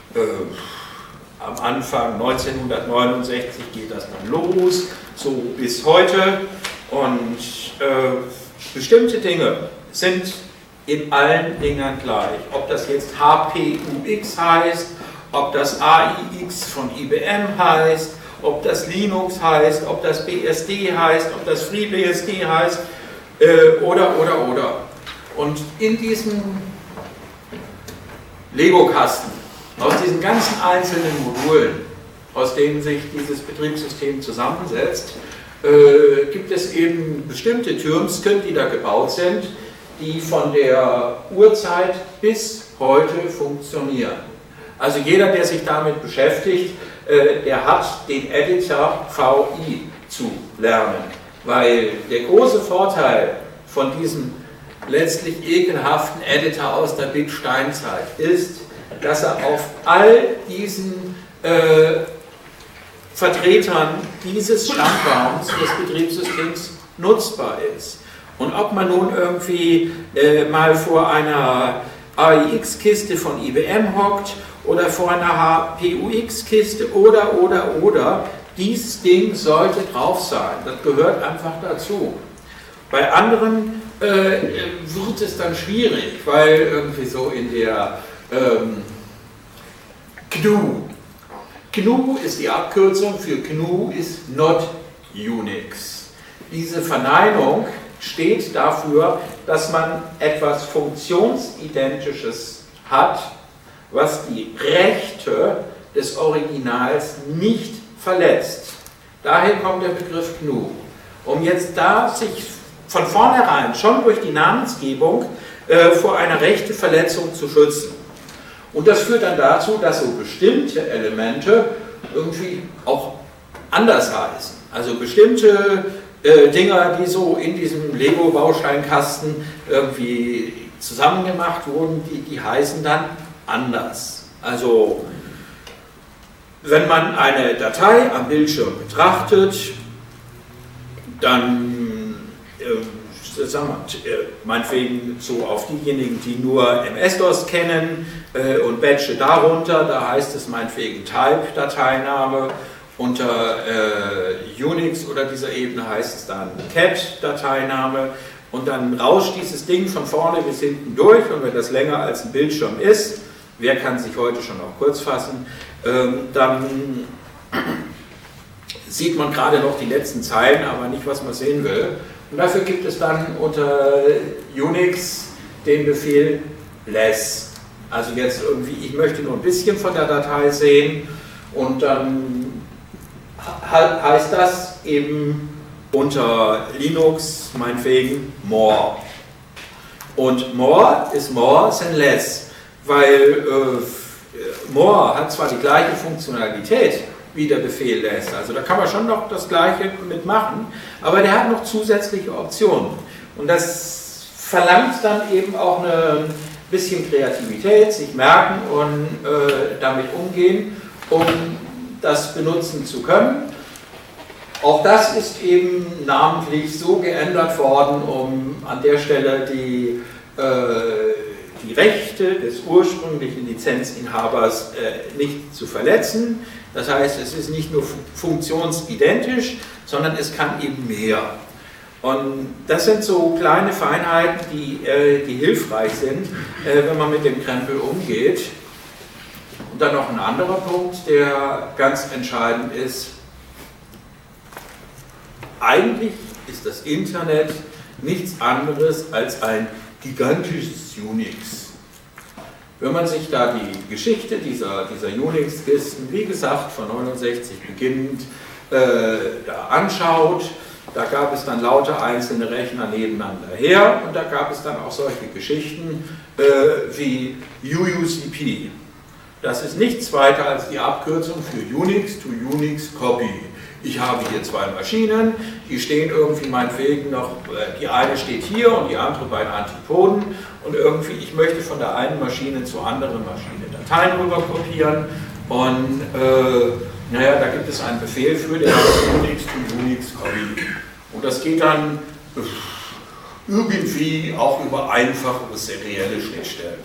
am Anfang 1969 geht das dann los, so bis heute und bestimmte Dinge sind in allen Dingern gleich. Ob das jetzt HPUX heißt, ob das AIX von IBM heißt, ob das Linux heißt, ob das BSD heißt, ob das FreeBSD heißt oder. Und in diesem Lego-Kasten, aus diesen ganzen einzelnen Modulen, aus denen sich dieses Betriebssystem zusammensetzt, gibt es eben bestimmte Türmchen, die da gebaut sind, die von der Urzeit bis heute funktionieren. Also jeder, der sich damit beschäftigt, der hat den Editor VI zu lernen, weil der große Vorteil von diesem letztlich ekelhaften Editor aus der Big Steinzeit ist, dass er auf all diesen Vertretern dieses Stammbaums des Betriebssystems nutzbar ist. Und ob man nun irgendwie mal vor einer AIX-Kiste von IBM hockt oder vor einer HPUX-Kiste oder, dieses Ding sollte drauf sein. Das gehört einfach dazu. Bei anderen wird es dann schwierig, weil irgendwie so in der GNU ist die Abkürzung für GNU ist not Unix. Diese Verneinung steht dafür, dass man etwas Funktionsidentisches hat, was die Rechte des Originals nicht verletzt. Daher kommt der Begriff GNU. Um jetzt da sich von vornherein schon durch die Namensgebung vor einer Rechteverletzung zu schützen. Und das führt dann dazu, dass so bestimmte Elemente irgendwie auch anders heißen. Also bestimmte Dinger, die so in diesem Lego-Bausteinkasten irgendwie zusammengemacht wurden, die heißen dann anders. Also wenn man eine Datei am Bildschirm betrachtet, dann meinetwegen so auf diejenigen, die nur MS-DOS kennen und Badge darunter, da heißt es meinetwegen Type-Dateiname, unter Unix oder dieser Ebene heißt es dann Cat-Dateiname und dann rauscht dieses Ding von vorne bis hinten durch und wenn das länger als ein Bildschirm ist, wer kann sich heute schon auch kurz fassen, dann sieht man gerade noch die letzten Zeilen, aber nicht, was man sehen will. Und dafür gibt es dann unter Unix den Befehl less. Also jetzt irgendwie, ich möchte nur ein bisschen von der Datei sehen und dann heißt das eben unter Linux meinetwegen more. Und more is more than less, weil More hat zwar die gleiche Funktionalität, wie der Befehl lässt, also da kann man schon noch das Gleiche mitmachen, aber der hat noch zusätzliche Optionen. Und das verlangt dann eben auch ein bisschen Kreativität, sich merken und damit umgehen, um das benutzen zu können. Auch das ist eben namentlich so geändert worden, um an der Stelle die Rechte des ursprünglichen Lizenzinhabers nicht zu verletzen. Das heißt, es ist nicht nur funktionsidentisch, sondern es kann eben mehr. Und das sind so kleine Feinheiten, die hilfreich sind, wenn man mit dem Krempel umgeht. Und dann noch ein anderer Punkt, der ganz entscheidend ist. Eigentlich ist das Internet nichts anderes als ein gigantisches Unix. Wenn man sich da die Geschichte dieser Unix-Kisten, wie gesagt, von 69 beginnend, da anschaut, da gab es dann lauter einzelne Rechner nebeneinander her und da gab es dann auch solche Geschichten wie UUCP. Das ist nichts weiter als die Abkürzung für Unix to Unix Copy. Ich habe hier zwei Maschinen, die stehen irgendwie meinetwegen noch, die eine steht hier und die andere bei den Antipoden und irgendwie, ich möchte von der einen Maschine zur anderen Maschine Dateien rüber kopieren und naja, da gibt es einen Befehl für, der heißt Unix to Unix Copy. Und das geht dann irgendwie auch über einfache serielle Schnittstellen.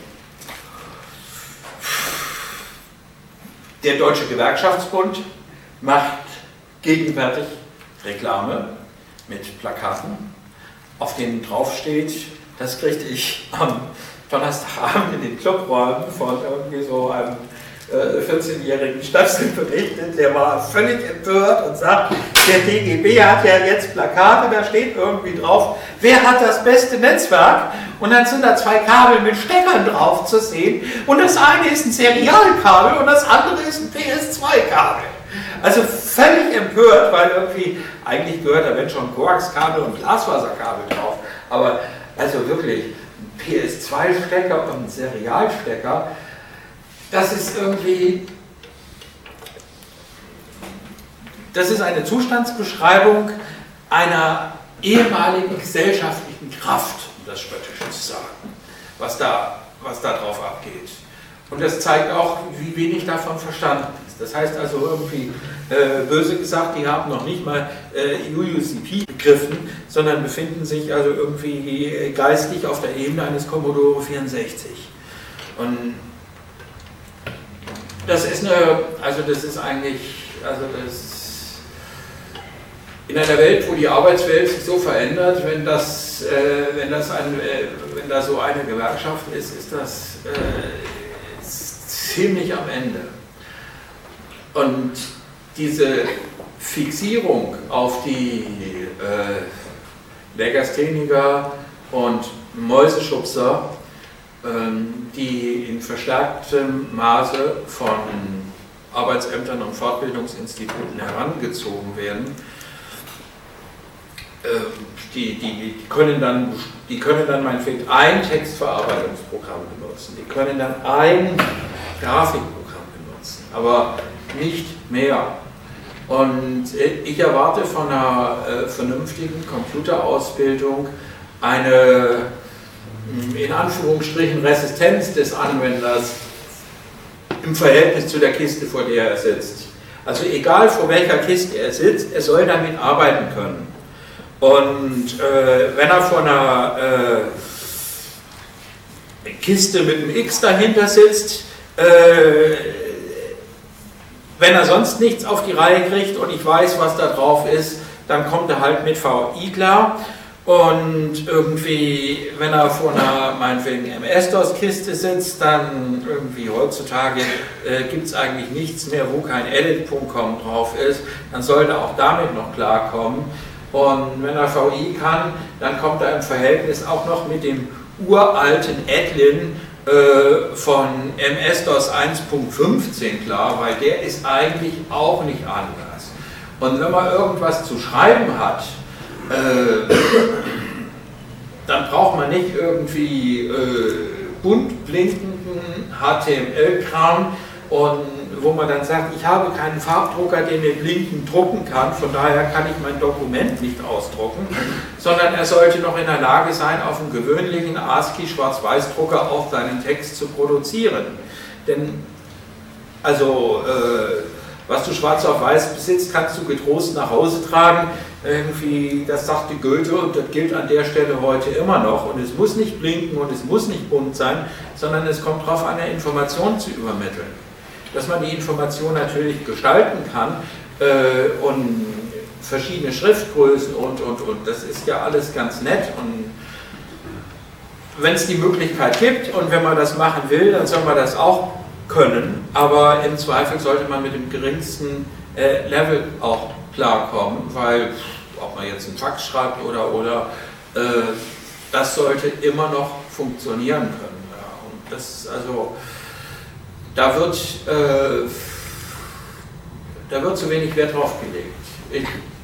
Der Deutsche Gewerkschaftsbund macht gegenwärtig Reklame mit Plakaten, auf denen draufsteht, das kriegte ich am Donnerstagabend in den Clubräumen von irgendwie so einem 14-jährigen Stöpsel berichtet, der war völlig empört und sagt, der DGB hat ja jetzt Plakate, da steht irgendwie drauf, wer hat das beste Netzwerk? Und dann sind da zwei Kabel mit Steckern drauf zu sehen und das eine ist ein Serialkabel und das andere ist ein PS2-Kabel. Also völlig empört, weil irgendwie, eigentlich gehört da wenn schon Koaxkabel und Glasfaserkabel drauf, aber also wirklich, ein PS2-Stecker und ein Serialstecker, das ist irgendwie, das ist eine Zustandsbeschreibung einer ehemaligen gesellschaftlichen Kraft, um das spöttisch zu sagen, was da drauf abgeht. Und das zeigt auch, wie wenig davon verstanden ist. Das heißt also irgendwie, böse gesagt, die haben noch nicht mal UUCP begriffen, sondern befinden sich also irgendwie geistig auf der Ebene eines Commodore 64. Und das ist in einer Welt, wo die Arbeitswelt sich so verändert, wenn da so eine Gewerkschaft ist, ist das ziemlich am Ende. Und diese Fixierung auf die Legastheniker und Mäuseschubser, die in verstärktem Maße von Arbeitsämtern und Fortbildungsinstituten herangezogen werden, die können dann meinetwegen ein Textverarbeitungsprogramm benutzen, die können dann ein Grafikprogramm benutzen, aber nicht mehr. Und ich erwarte von einer vernünftigen Computerausbildung eine, in Anführungsstrichen, Resistenz des Anwenders im Verhältnis zu der Kiste, vor der er sitzt. Also egal vor welcher Kiste er sitzt, er soll damit arbeiten können. Und wenn er vor einer Kiste mit einem X dahinter sitzt, wenn er sonst nichts auf die Reihe kriegt und ich weiß, was da drauf ist, dann kommt er halt mit VI klar. Und irgendwie, wenn er vor einer, meinetwegen, MS-DOS-Kiste sitzt, dann irgendwie heutzutage gibt es eigentlich nichts mehr, wo kein edit.com drauf ist, dann sollte er auch damit noch klarkommen. Und wenn er VI kann, dann kommt er im Verhältnis auch noch mit dem uralten Edlin von MS-DOS 1.15 klar, weil der ist eigentlich auch nicht anders. Und wenn man irgendwas zu schreiben hat, dann braucht man nicht irgendwie bunt blinkenden HTML-Kram, und wo man dann sagt, ich habe keinen Farbdrucker, der mir blinkend drucken kann, von daher kann ich mein Dokument nicht ausdrucken, sondern er sollte noch in der Lage sein, auf einem gewöhnlichen ASCII-Schwarz-Weiß-Drucker auch seinen Text zu produzieren. Denn, also, was du schwarz auf weiß besitzt, kannst du getrost nach Hause tragen. Irgendwie, das sagte Goethe, und das gilt an der Stelle heute immer noch. Und es muss nicht blinken und es muss nicht bunt sein, sondern es kommt darauf an, eine Information zu übermitteln. Dass man die Information natürlich gestalten kann und verschiedene Schriftgrößen und. Das ist ja alles ganz nett. Und wenn es die Möglichkeit gibt und wenn man das machen will, dann soll man das auch können. Aber im Zweifel sollte man mit dem geringsten Level auch klarkommen, weil ob man jetzt einen Fax schreibt oder das sollte immer noch funktionieren können. Ja. Und das, also, da wird zu wenig Wert drauf gelegt.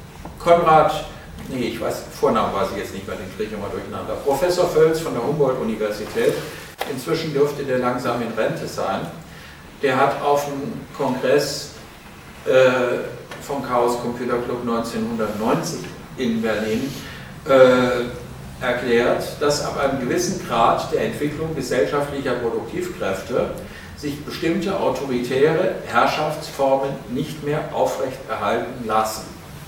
Ich weiß, Vornamen weiß ich jetzt nicht mehr, den kriege ich immer durcheinander. Professor Völz von der Humboldt-Universität, inzwischen dürfte der langsam in Rente sein, der hat auf dem Kongress vom Chaos Computer Club 1990 in Berlin erklärt, dass ab einem gewissen Grad der Entwicklung gesellschaftlicher Produktivkräfte sich bestimmte autoritäre Herrschaftsformen nicht mehr aufrechterhalten lassen.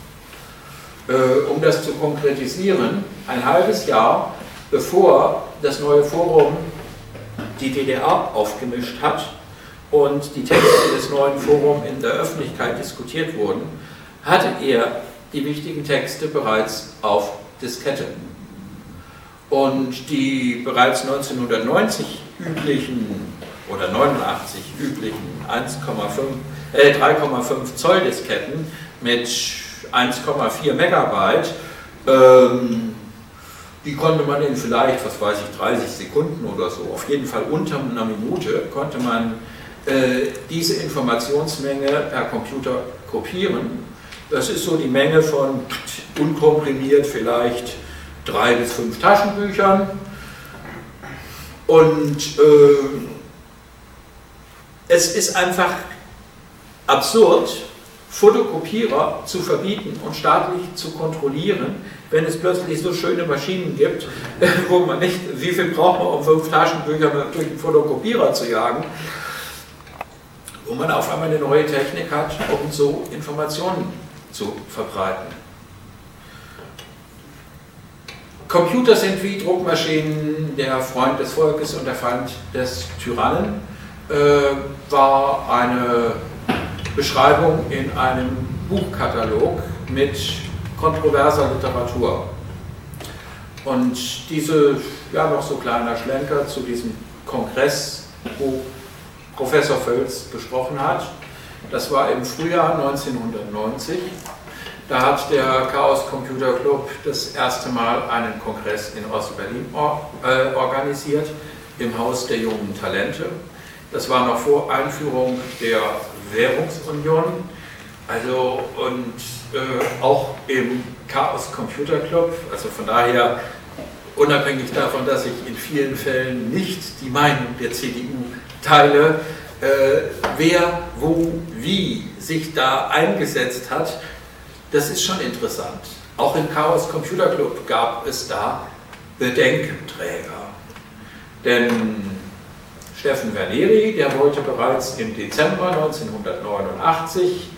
Um das zu konkretisieren, ein halbes Jahr bevor das neue Forum die DDR aufgemischt hat und die Texte des neuen Forums in der Öffentlichkeit diskutiert wurden, hatte er die wichtigen Texte bereits auf Diskette. Und die bereits 1990 üblichen oder 89 üblichen 3,5 Zoll Disketten mit 1,4 Megabyte, die konnte man in vielleicht, was weiß ich, 30 Sekunden oder so, auf jeden Fall unter einer Minute, konnte man diese Informationsmenge per Computer kopieren. Das ist so die Menge von unkomprimiert vielleicht 3 bis 5 Taschenbüchern. Und es ist einfach absurd, Fotokopierer zu verbieten und staatlich zu kontrollieren, wenn es plötzlich so schöne Maschinen gibt, wo man nicht, wie viel braucht man, um 5 Taschenbücher durch einen Fotokopierer zu jagen, wo man auf einmal eine neue Technik hat, um so Informationen zu verbreiten. Computer sind wie Druckmaschinen, der Freund des Volkes und der Feind des Tyrannen, war eine Beschreibung in einem Buchkatalog mit kontroverser Literatur. Und diese, ja, noch so kleiner Schlenker zu diesem Kongress, wo Professor Völz gesprochen hat, das war im Frühjahr 1990. Da hat der Chaos Computer Club das erste Mal einen Kongress in Ostberlin organisiert, im Haus der jungen Talente. Das war noch vor Einführung der Währungsunion, also und auch im Chaos Computer Club, also von daher unabhängig davon, dass ich in vielen Fällen nicht die Meinung der CDU teile, wer, wo, wie sich da eingesetzt hat, das ist schon interessant. Auch im Chaos Computer Club gab es da Bedenkenträger. Denn Steffen Verneri, der wollte bereits im Dezember 1989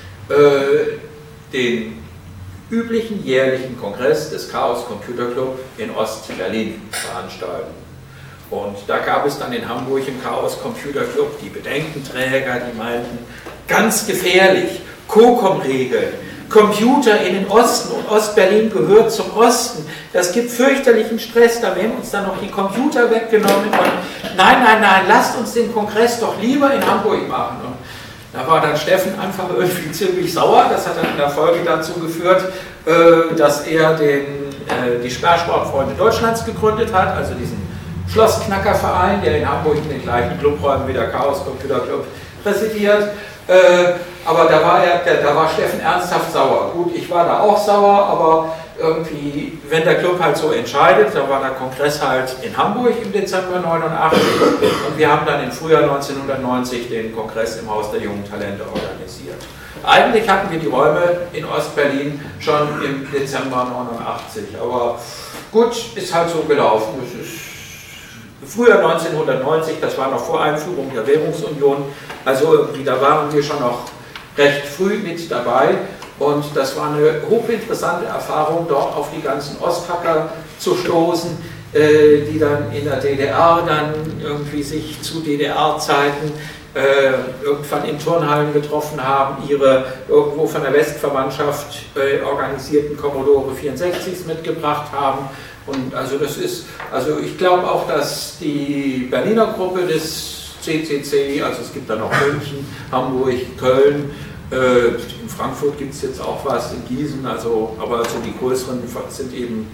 den üblichen jährlichen Kongress des Chaos Computer Club in Ost-Berlin veranstalten. Und da gab es dann in Hamburg im Chaos Computer Club die Bedenkenträger, die meinten, ganz gefährlich, COCOM-Regeln, Computer in den Osten und Ostberlin gehört zum Osten. Das gibt fürchterlichen Stress, da werden uns dann noch die Computer weggenommen. Und nein, lasst uns den Kongress doch lieber in Hamburg machen. Und da war dann Steffen einfach irgendwie ziemlich sauer. Das hat dann in der Folge dazu geführt, dass er die Sperrsportfreunde Deutschlands gegründet hat, also diesen Schlossknackerverein, der in Hamburg in den gleichen Clubräumen wie der Chaos Computer Club präsidiert. Aber da war Steffen ernsthaft sauer. Gut, ich war da auch sauer, aber irgendwie, wenn der Club halt so entscheidet, da war der Kongress halt in Hamburg im Dezember 89 und wir haben dann im Frühjahr 1990 den Kongress im Haus der jungen Talente organisiert. Eigentlich hatten wir die Räume in Ostberlin schon im Dezember 89, aber gut, ist halt so gelaufen. Das ist Frühjahr 1990, das war noch vor Einführung der Währungsunion, also irgendwie, da waren wir schon noch recht früh mit dabei. Und das war eine hochinteressante Erfahrung, dort auf die ganzen Osthacker zu stoßen, die dann in der DDR dann irgendwie sich zu DDR-Zeiten irgendwann in Turnhallen getroffen haben, ihre irgendwo von der Westverwandtschaft organisierten Commodore 64s mitgebracht haben. Und also das ist, also ich glaube auch, dass die Berliner Gruppe des CCC, also es gibt da noch München, Hamburg, Köln, in Frankfurt gibt es jetzt auch was, in Gießen, also, aber so die größeren sind eben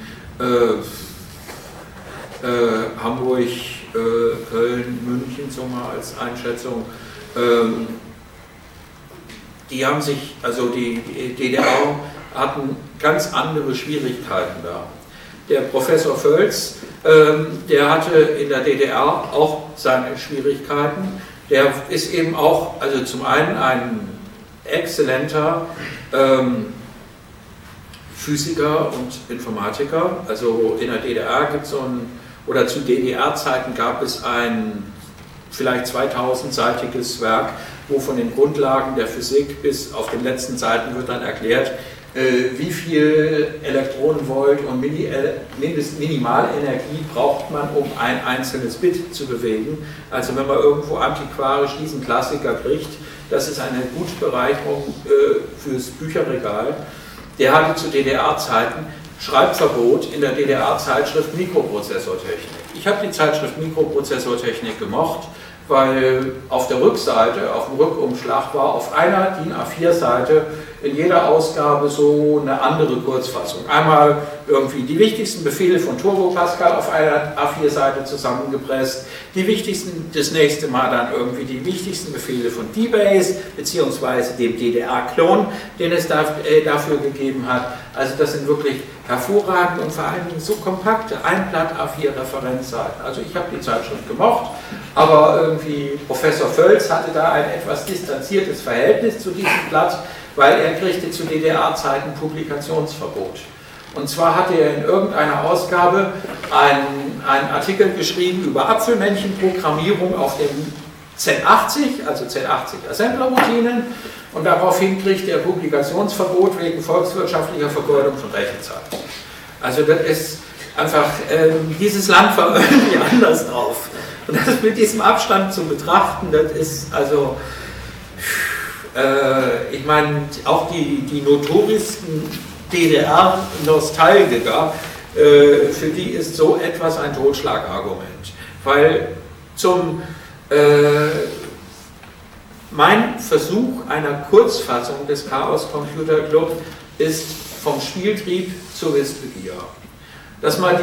Hamburg, Köln, München, so mal als Einschätzung. Die haben sich, also die DDR hatten ganz andere Schwierigkeiten da. Der Professor Völz, der hatte in der DDR auch seine Schwierigkeiten. Der ist eben auch, also zum einen ein exzellenter Physiker und Informatiker. Also in der DDR gibt es so ein, oder zu DDR-Zeiten gab es ein vielleicht 2000-seitiges Werk, wo von den Grundlagen der Physik bis auf den letzten Seiten wird dann erklärt, wie viel Elektronenvolt und Minimalenergie braucht man, um ein einzelnes Bit zu bewegen. Also wenn man irgendwo antiquarisch diesen Klassiker kriegt, das ist eine gute Bereicherung fürs Bücherregal. Der hatte zu DDR-Zeiten Schreibverbot in der DDR-Zeitschrift Mikroprozessortechnik. Ich habe die Zeitschrift Mikroprozessortechnik gemocht, weil auf der Rückseite, auf dem Rückumschlag war auf einer DIN A4-Seite in jeder Ausgabe so eine andere Kurzfassung. Einmal irgendwie die wichtigsten Befehle von Turbo Pascal auf einer A4-Seite zusammengepresst, die wichtigsten, das nächste Mal dann irgendwie die wichtigsten Befehle von D-Base, beziehungsweise dem DDR-Klon, den es dafür gegeben hat. Also das sind wirklich hervorragend und vor allen Dingen so kompakte, ein Blatt A4 Referenzseiten. Also ich habe die Zeitschrift gemocht, aber irgendwie Professor Völz hatte da ein etwas distanziertes Verhältnis zu diesem Blatt, weil er kriegte zu DDR-Zeiten Publikationsverbot. Und zwar hatte er in irgendeiner Ausgabe einen Artikel geschrieben über Apfelmännchenprogrammierung auf dem Z80, also Z80 Assembler-Routinen, und daraufhin kriegt er Publikationsverbot wegen volkswirtschaftlicher Vergeudung von Rechenzeit. Also das ist einfach, dieses Land war irgendwie anders drauf. Und das mit diesem Abstand zu betrachten, das ist also, ich meine, auch die notorischsten DDR-Nostalgiker, für die ist so etwas ein Totschlagargument. Weil mein Versuch einer Kurzfassung des Chaos Computer Club ist vom Spieltrieb zur Wissbegier. Dass man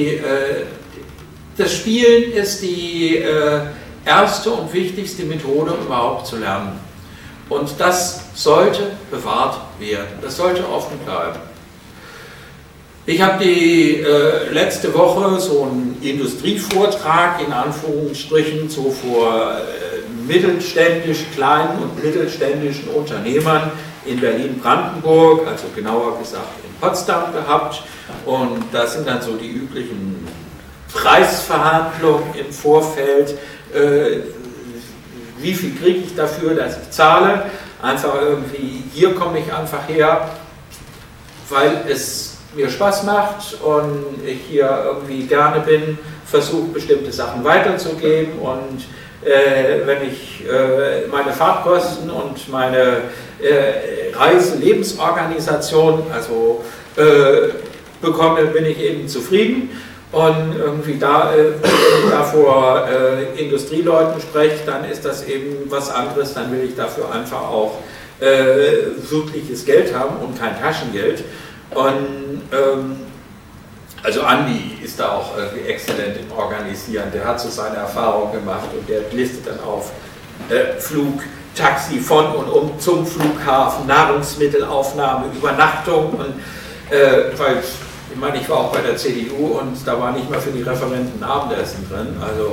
das Spielen ist die erste und wichtigste Methode, um überhaupt zu lernen. Und das sollte bewahrt werden, das sollte offen bleiben. Ich habe die letzte Woche so einen Industrievortrag in Anführungsstrichen so vor kleinen und mittelständischen Unternehmern in Berlin-Brandenburg, also genauer gesagt in Potsdam gehabt. Und da sind dann so die üblichen Preisverhandlungen im Vorfeld. Wie viel kriege ich dafür, dass ich zahle? Einfach irgendwie, hier komme ich einfach her, weil es mir Spaß macht und ich hier irgendwie gerne bin, versuche bestimmte Sachen weiterzugeben, und wenn ich meine Fahrtkosten und meine Reise-Lebensorganisation also bekomme, bin ich eben zufrieden. Und irgendwie wenn ich da vor Industrieleuten spreche, dann ist das eben was anderes, dann will ich dafür einfach auch wirkliches Geld haben und kein Taschengeld. Und also Andi ist da auch exzellent im Organisieren, der hat so seine Erfahrungen gemacht und der listet dann auf Flug, Taxi von und zum Flughafen, Nahrungsmittelaufnahme, Übernachtung, und weil ich meine, ich war auch bei der CDU und da war nicht mal für die Referenten Abendessen drin. Also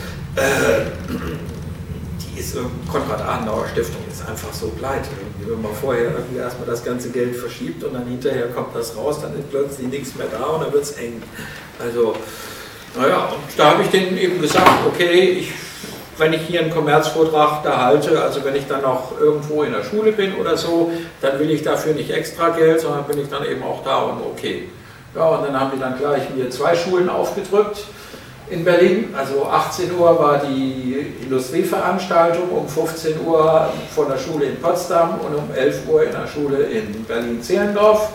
die ist Konrad-Adenauer-Stiftung ist einfach so pleite. Wenn man vorher irgendwie erstmal das ganze Geld verschiebt und dann hinterher kommt das raus, dann ist plötzlich nichts mehr da und dann wird es eng. Also, naja, und da habe ich denen eben gesagt, okay, wenn ich hier einen Kommerzvortrag da halte, also wenn ich dann noch irgendwo in der Schule bin oder so, dann will ich dafür nicht extra Geld, sondern bin ich dann eben auch da und okay. Ja, und dann haben die dann gleich mir 2 Schulen aufgedrückt in Berlin. Also 18 Uhr war die Industrieveranstaltung, um 15 Uhr von der Schule in Potsdam und um 11 Uhr in der Schule in Berlin-Zehlendorf.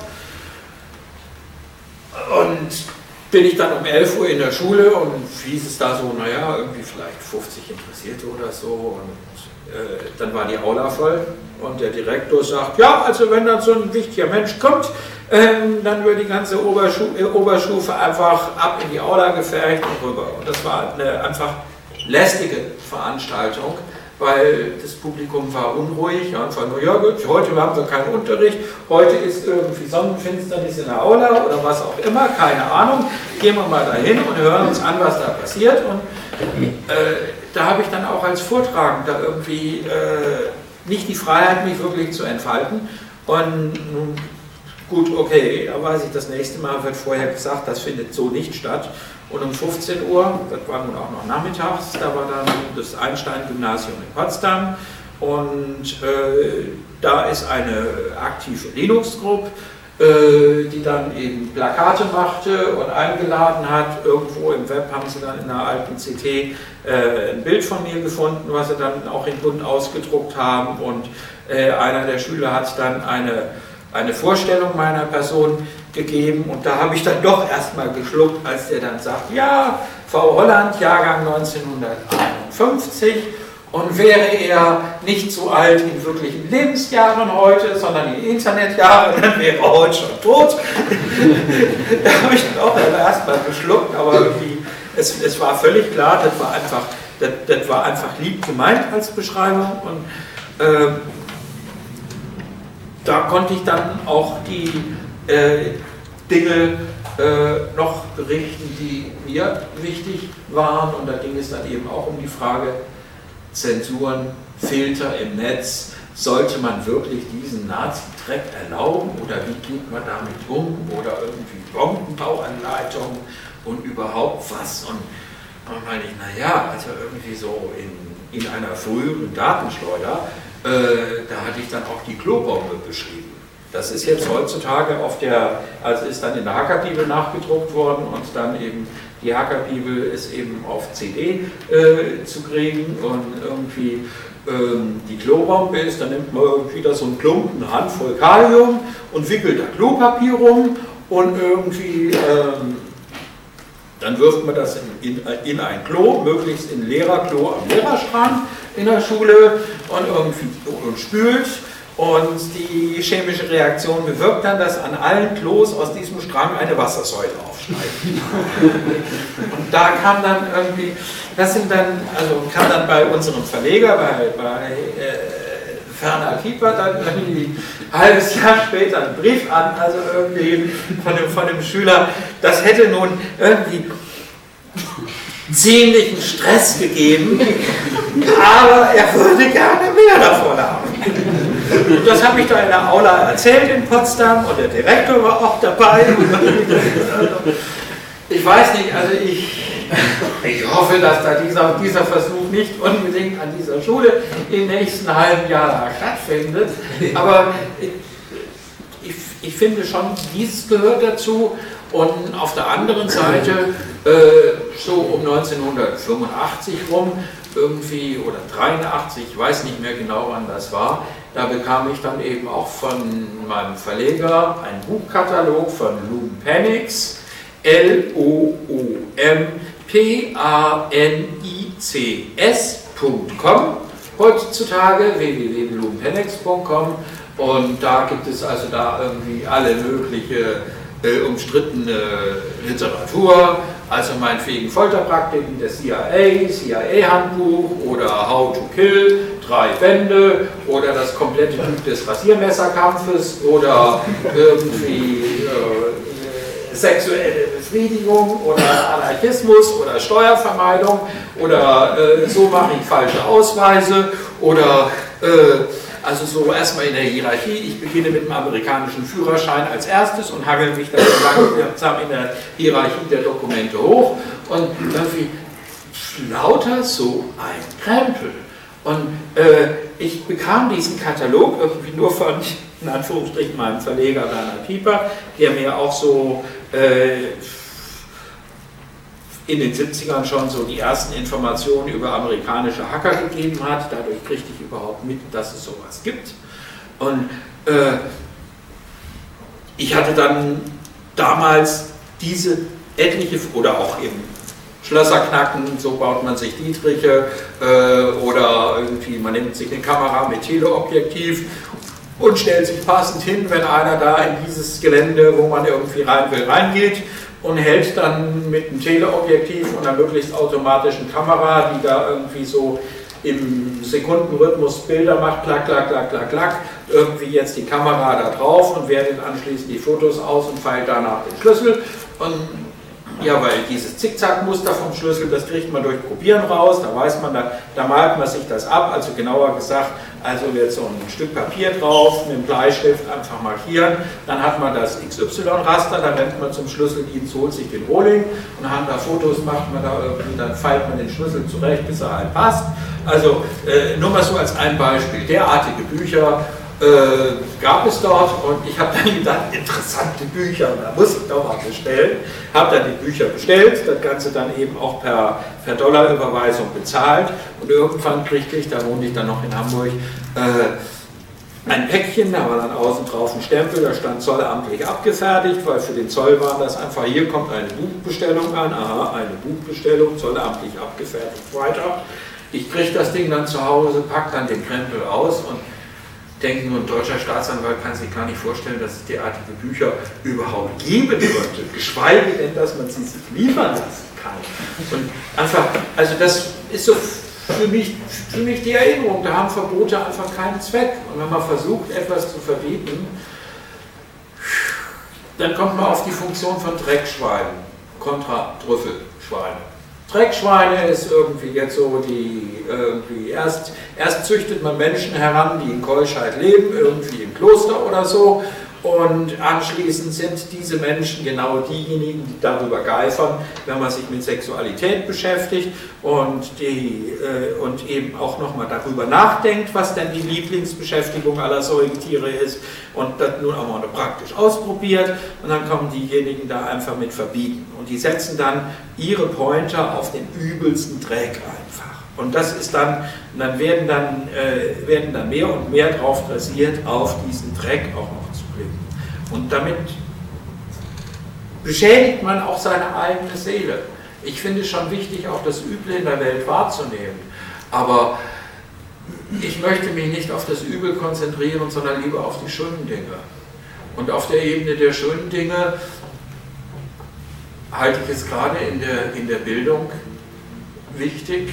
Und bin ich dann um 11 Uhr in der Schule und hieß es da so, naja, irgendwie vielleicht 50 Interessierte oder so. Und dann war die Aula voll und der Direktor sagt, ja, also wenn dann so ein wichtiger Mensch kommt, dann wird die ganze Oberstufe einfach ab in die Aula gefercht und rüber. Und das war eine einfach lästige Veranstaltung, weil das Publikum war unruhig. Ja, und war nur, ja gut, heute haben wir keinen Unterricht, heute ist irgendwie Sonnenfinsternis in der Aula oder was auch immer, keine Ahnung. Gehen wir mal dahin und hören uns an, was da passiert. Und da habe ich dann auch als Vortragender irgendwie nicht die Freiheit, mich wirklich zu entfalten. Und gut, okay, da weiß ich, das nächste Mal wird vorher gesagt, das findet so nicht statt. Und um 15 Uhr, das war nun auch noch nachmittags, da war dann das Einstein-Gymnasium in Potsdam und da ist eine aktive Linux-Gruppe, die dann eben Plakate machte und eingeladen hat. Irgendwo im Web haben sie dann in einer alten CT ein Bild von mir gefunden, was sie dann auch in bunt ausgedruckt haben und einer der Schüler hat dann eine Vorstellung meiner Person gegeben und da habe ich dann doch erstmal geschluckt, als der dann sagt, ja, Frau Holland, Jahrgang 1951 und wäre er nicht so alt in wirklichen Lebensjahren heute, sondern in Internetjahren, dann wäre er heute schon tot. Da habe ich dann auch erstmal geschluckt, aber irgendwie, es war völlig klar, das war einfach lieb gemeint als Beschreibung und da konnte ich dann auch die Dinge noch berichten, die mir wichtig waren. Und da ging es dann eben auch um die Frage Zensuren, Filter im Netz. Sollte man wirklich diesen Nazi-Dreck erlauben oder wie geht man damit um? Oder irgendwie Bombenbauanleitungen und überhaupt was? Und dann meine ich, naja, also irgendwie so in einer früheren Datenschleuder, da hatte ich dann auch die Klobombe beschrieben. Das ist jetzt heutzutage also ist dann in der Hackerbibel nachgedruckt worden und dann eben, die Hackerbibel ist eben auf CD zu kriegen und irgendwie die Klobombe ist, dann nimmt man irgendwie da so einen Klumpen, eine Handvoll Kalium und wickelt da Klopapier rum und irgendwie dann wirft man das in ein Klo, möglichst in ein Lehrerklo am Lehrerschrank in der Schule und spült. Und die chemische Reaktion bewirkt dann, dass an allen Klos aus diesem Strang eine Wassersäule aufsteigt. Und da kam dann irgendwie, kam dann bei unserem Verleger, bei Ferner Kieper, dann irgendwie ein halbes Jahr später einen Brief an, also irgendwie von dem Schüler, das hätte nun irgendwie ziemlichen Stress gegeben, aber er würde gerne mehr davon haben. Und das habe ich da in der Aula erzählt in Potsdam und der Direktor war auch dabei. Ich weiß nicht, also ich hoffe, dass da dieser Versuch nicht unbedingt an dieser Schule im nächsten halben Jahr stattfindet, aber ich finde schon, dies gehört dazu. Und auf der anderen Seite, so um 1985 rum, irgendwie, oder 83, ich weiß nicht mehr genau, wann das war, da bekam ich dann eben auch von meinem Verleger einen Buchkatalog von Loompanics, LOOMPANICS.com, heutzutage www.loompanics.com und da gibt es also da irgendwie alle mögliche umstrittene Literatur, also meinetwegen Folterpraktiken der CIA-Handbuch oder How to Kill, 3 Bände oder das komplette Buch des Rasiermesserkampfes oder irgendwie sexuelle Befriedigung oder Anarchismus oder Steuervermeidung oder so mache ich falsche Ausweise oder also so erstmal in der Hierarchie. Ich beginne mit dem amerikanischen Führerschein als erstes und hangel mich dann langsam in der Hierarchie der Dokumente hoch und irgendwie lauter so ein Krempel. Und ich bekam diesen Katalog irgendwie nur von, in Anführungsstrichen, meinem Verleger Werner Pieper, der mir auch so in den 70ern schon so die ersten Informationen über amerikanische Hacker gegeben hat. Dadurch kriegte ich überhaupt mit, dass es sowas gibt. Und ich hatte dann damals diese etliche, oder auch eben Schlösser knacken, so baut man sich Dietriche, oder irgendwie man nimmt sich eine Kamera mit Teleobjektiv und stellt sich passend hin, wenn einer da in dieses Gelände, wo man irgendwie rein will, reingeht und hält dann mit einem Teleobjektiv und einer möglichst automatischen Kamera, die da irgendwie so im Sekundenrhythmus Bilder macht, klack, klack, klack, klack, klack, irgendwie jetzt die Kamera da drauf und wertet anschließend die Fotos aus und feilt danach den Schlüssel. Und ja, weil dieses Zickzackmuster vom Schlüssel, das kriegt man durch Probieren raus, da weiß man, da malt man sich das ab, also genauer gesagt, also jetzt so ein Stück Papier drauf, mit dem Bleistift einfach markieren, dann hat man das XY-Raster, dann rennt man zum Schlüsseldienst, holt sich den Rohling und anhand der Fotos macht man da irgendwie, dann feilt man den Schlüssel zurecht, bis er halt passt. Also nur mal so als ein Beispiel, derartige Bücher gab es dort und ich habe dann gedacht, interessante Bücher, da muss ich doch mal bestellen. Habe dann die Bücher bestellt, das Ganze dann eben auch per Dollarüberweisung bezahlt und irgendwann kriegte ich, da wohnte ich dann noch in Hamburg, ein Päckchen, da war dann außen drauf ein Stempel, da stand zollamtlich abgefertigt, weil für den Zoll war das einfach, hier kommt eine Buchbestellung an, aha, eine Buchbestellung, zollamtlich abgefertigt, weiter. Ich kriege das Ding dann zu Hause, pack dann den Krempel aus und denke, nur ein deutscher Staatsanwalt kann sich gar nicht vorstellen, dass es derartige Bücher überhaupt geben könnte, geschweige denn, dass man sie sich liefern lassen kann. Und einfach, also das ist so für mich die Erinnerung, da haben Verbote einfach keinen Zweck. Und wenn man versucht, etwas zu verbieten, dann kommt man auf die Funktion von Dreckschweinen kontra Trüffelschweine. Dreckschweine ist irgendwie jetzt so die, irgendwie erst züchtet man Menschen heran, die in Keuschheit leben, irgendwie im Kloster oder so, und anschließend sind diese Menschen genau diejenigen, die darüber geifern, wenn man sich mit Sexualität beschäftigt und eben auch nochmal darüber nachdenkt, was denn die Lieblingsbeschäftigung aller Säugetiere ist und das nun auch mal praktisch ausprobiert, und dann kommen diejenigen da einfach mit verbieten und die setzen dann ihre Pointer auf den übelsten Dreck einfach. Und das ist dann werden dann mehr und mehr drauf dressiert, auf diesen Dreck auch noch zu blicken. Und damit beschädigt man auch seine eigene Seele. Ich finde es schon wichtig, auch das Üble in der Welt wahrzunehmen. Aber ich möchte mich nicht auf das Übel konzentrieren, sondern lieber auf die schönen Dinge. Und auf der Ebene der schönen Dinge halte ich es gerade in der Bildung wichtig,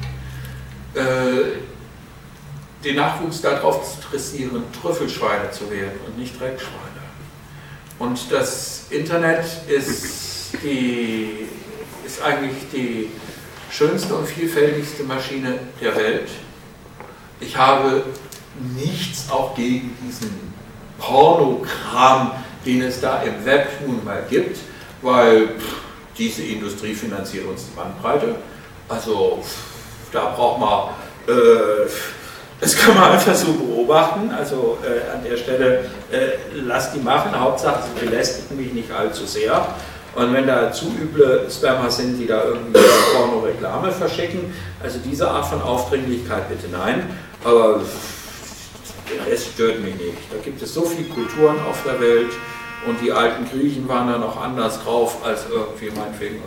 den Nachwuchs darauf zu dressieren, Trüffelschweine zu werden und nicht Dreckschweine. Und das Internet ist eigentlich die schönste und vielfältigste Maschine der Welt. Ich habe nichts auch gegen diesen Pornokram, den es da im Web nun mal gibt, weil diese Industrie finanziert uns die Bandbreite. Also da braucht man, das kann man einfach so beobachten, also an der Stelle lasst die machen, Hauptsache sie belästigen mich nicht allzu sehr. Und wenn da zu üble Spammer sind, die da irgendwie Porno-Reklame verschicken, also diese Art von Aufdringlichkeit bitte nein, aber der Rest stört mich nicht. Da gibt es so viele Kulturen auf der Welt und die alten Griechen waren da noch anders drauf als irgendwie meinetwegen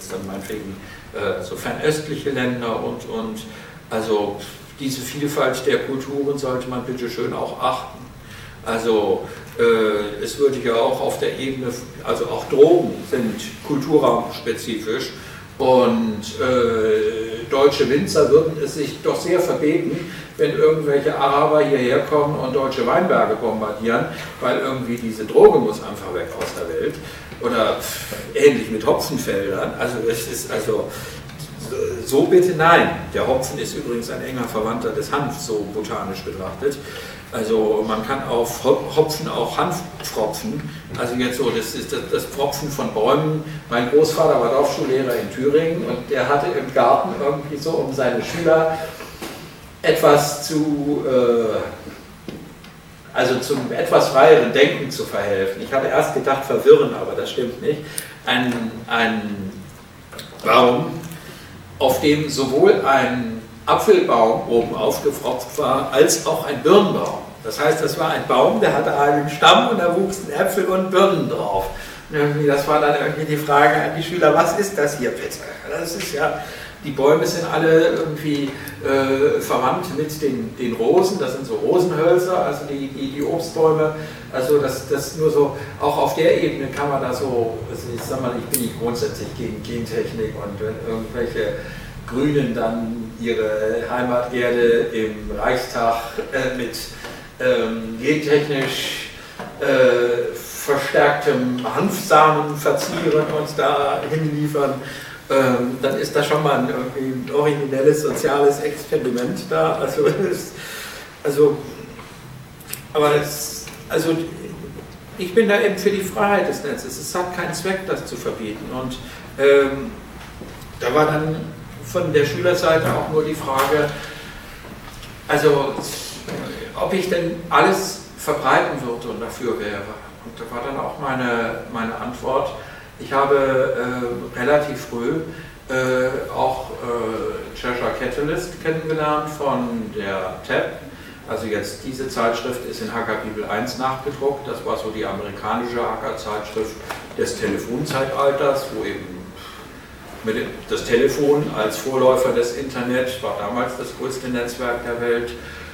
so fernöstliche Länder und also diese Vielfalt der Kulturen sollte man bitte schön auch achten. Also es würde ja auch auf der Ebene, also auch Drogen sind kulturraumspezifisch und dort deutsche Winzer würden es sich doch sehr verbeten, wenn irgendwelche Araber hierher kommen und deutsche Weinberge bombardieren, weil irgendwie diese Droge muss einfach weg aus der Welt. Oder ähnlich mit Hopfenfeldern. Also es ist so bitte nein. Der Hopfen ist übrigens ein enger Verwandter des Hanf, so botanisch betrachtet. Also man kann auf Hopfen auch Hanf pfropfen. Also jetzt so, das ist das Pfropfen von Bäumen. Mein Großvater war Dorfschullehrer in Thüringen und der hatte im Garten irgendwie so, um seine Schüler etwas zum etwas freieren Denken zu verhelfen. Ich hatte erst gedacht verwirren, aber das stimmt nicht. Ein Baum, auf dem sowohl ein Apfelbaum oben aufgepfropft war, als auch ein Birnenbaum. Das heißt, das war ein Baum, der hatte einen Stamm und da wuchsen Äpfel und Birnen drauf. Und das war dann irgendwie die Frage an die Schüler, was ist das hier bitte? Das ist ja, die Bäume sind alle irgendwie verwandt mit den Rosen, das sind so Rosenhölzer, also die Obstbäume. Also das nur so, auch auf der Ebene kann man da so, also ich sag mal, ich bin nicht grundsätzlich gegen Gentechnik und wenn irgendwelche Grünen dann ihre Heimaterde im Reichstag mit gentechnisch verstärktem Hanfsamen verzieren und da hinliefern, dann ist das schon mal ein originelles soziales Experiment da. Also ich bin da eben für die Freiheit des Netzes. Es hat keinen Zweck, das zu verbieten. Und da war dann von der Schülerseite auch nur die Frage, also ob ich denn alles verbreiten würde und dafür wäre. Und da war dann auch meine Antwort. Ich habe relativ früh auch Cheshire Catalyst kennengelernt von der TAP. Also jetzt diese Zeitschrift ist in Hacker Bibel 1 nachgedruckt. Das war so die amerikanische Hacker-Zeitschrift des Telefonzeitalters, wo eben das Telefon als Vorläufer des Internet war damals das größte Netzwerk der Welt.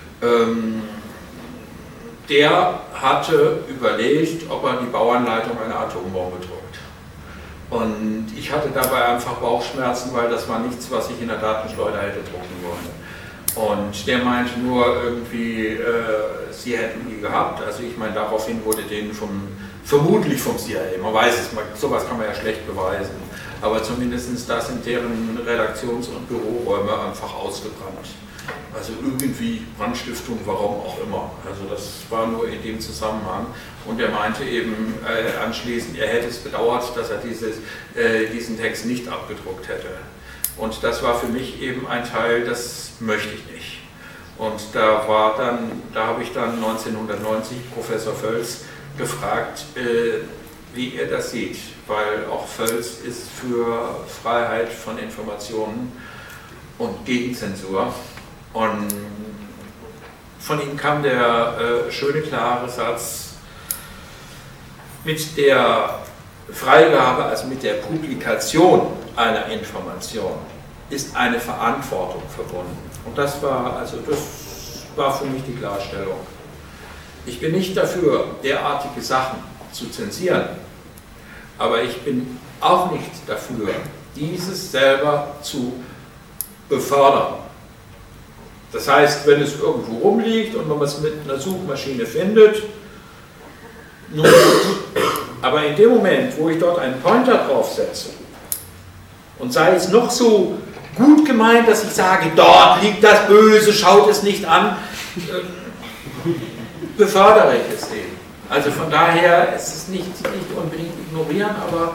Der hatte überlegt, ob er die Bauanleitung einer Atombombe druckt. Und ich hatte dabei einfach Bauchschmerzen, weil das war nichts, was ich in der Datenschleuder hätte drucken wollen. Und der meinte nur irgendwie, sie hätten die gehabt. Also ich meine, daraufhin wurde denen vermutlich vom CIA, man weiß es, sowas kann man ja schlecht beweisen, aber zumindest das in deren Redaktions- und Büroräume einfach ausgebrannt. Also irgendwie Brandstiftung, warum auch immer. Also das war nur in dem Zusammenhang. Und er meinte eben anschließend, er hätte es bedauert, dass er diesen Text nicht abgedruckt hätte. Und das war für mich eben ein Teil, das möchte ich nicht. Und da habe ich dann 1990 Professor Völz gefragt, wie er das sieht, weil auch Völz ist für Freiheit von Informationen und Gegenzensur. Und von ihm kam der schöne, klare Satz, mit der Freigabe, also mit der Publikation einer Information, ist eine Verantwortung verbunden. Und das war für mich die Klarstellung. Ich bin nicht dafür, derartige Sachen zu zensieren, aber ich bin auch nicht dafür, dieses selber zu befördern. Das heißt, wenn es irgendwo rumliegt und man es mit einer Suchmaschine findet, nun gut. Aber in dem Moment, wo ich dort einen Pointer draufsetze und sei es noch so gut gemeint, dass ich sage, dort liegt das Böse, schaut es nicht an, befördere ich es eben. Also von daher ist es nicht unbedingt ignorieren, aber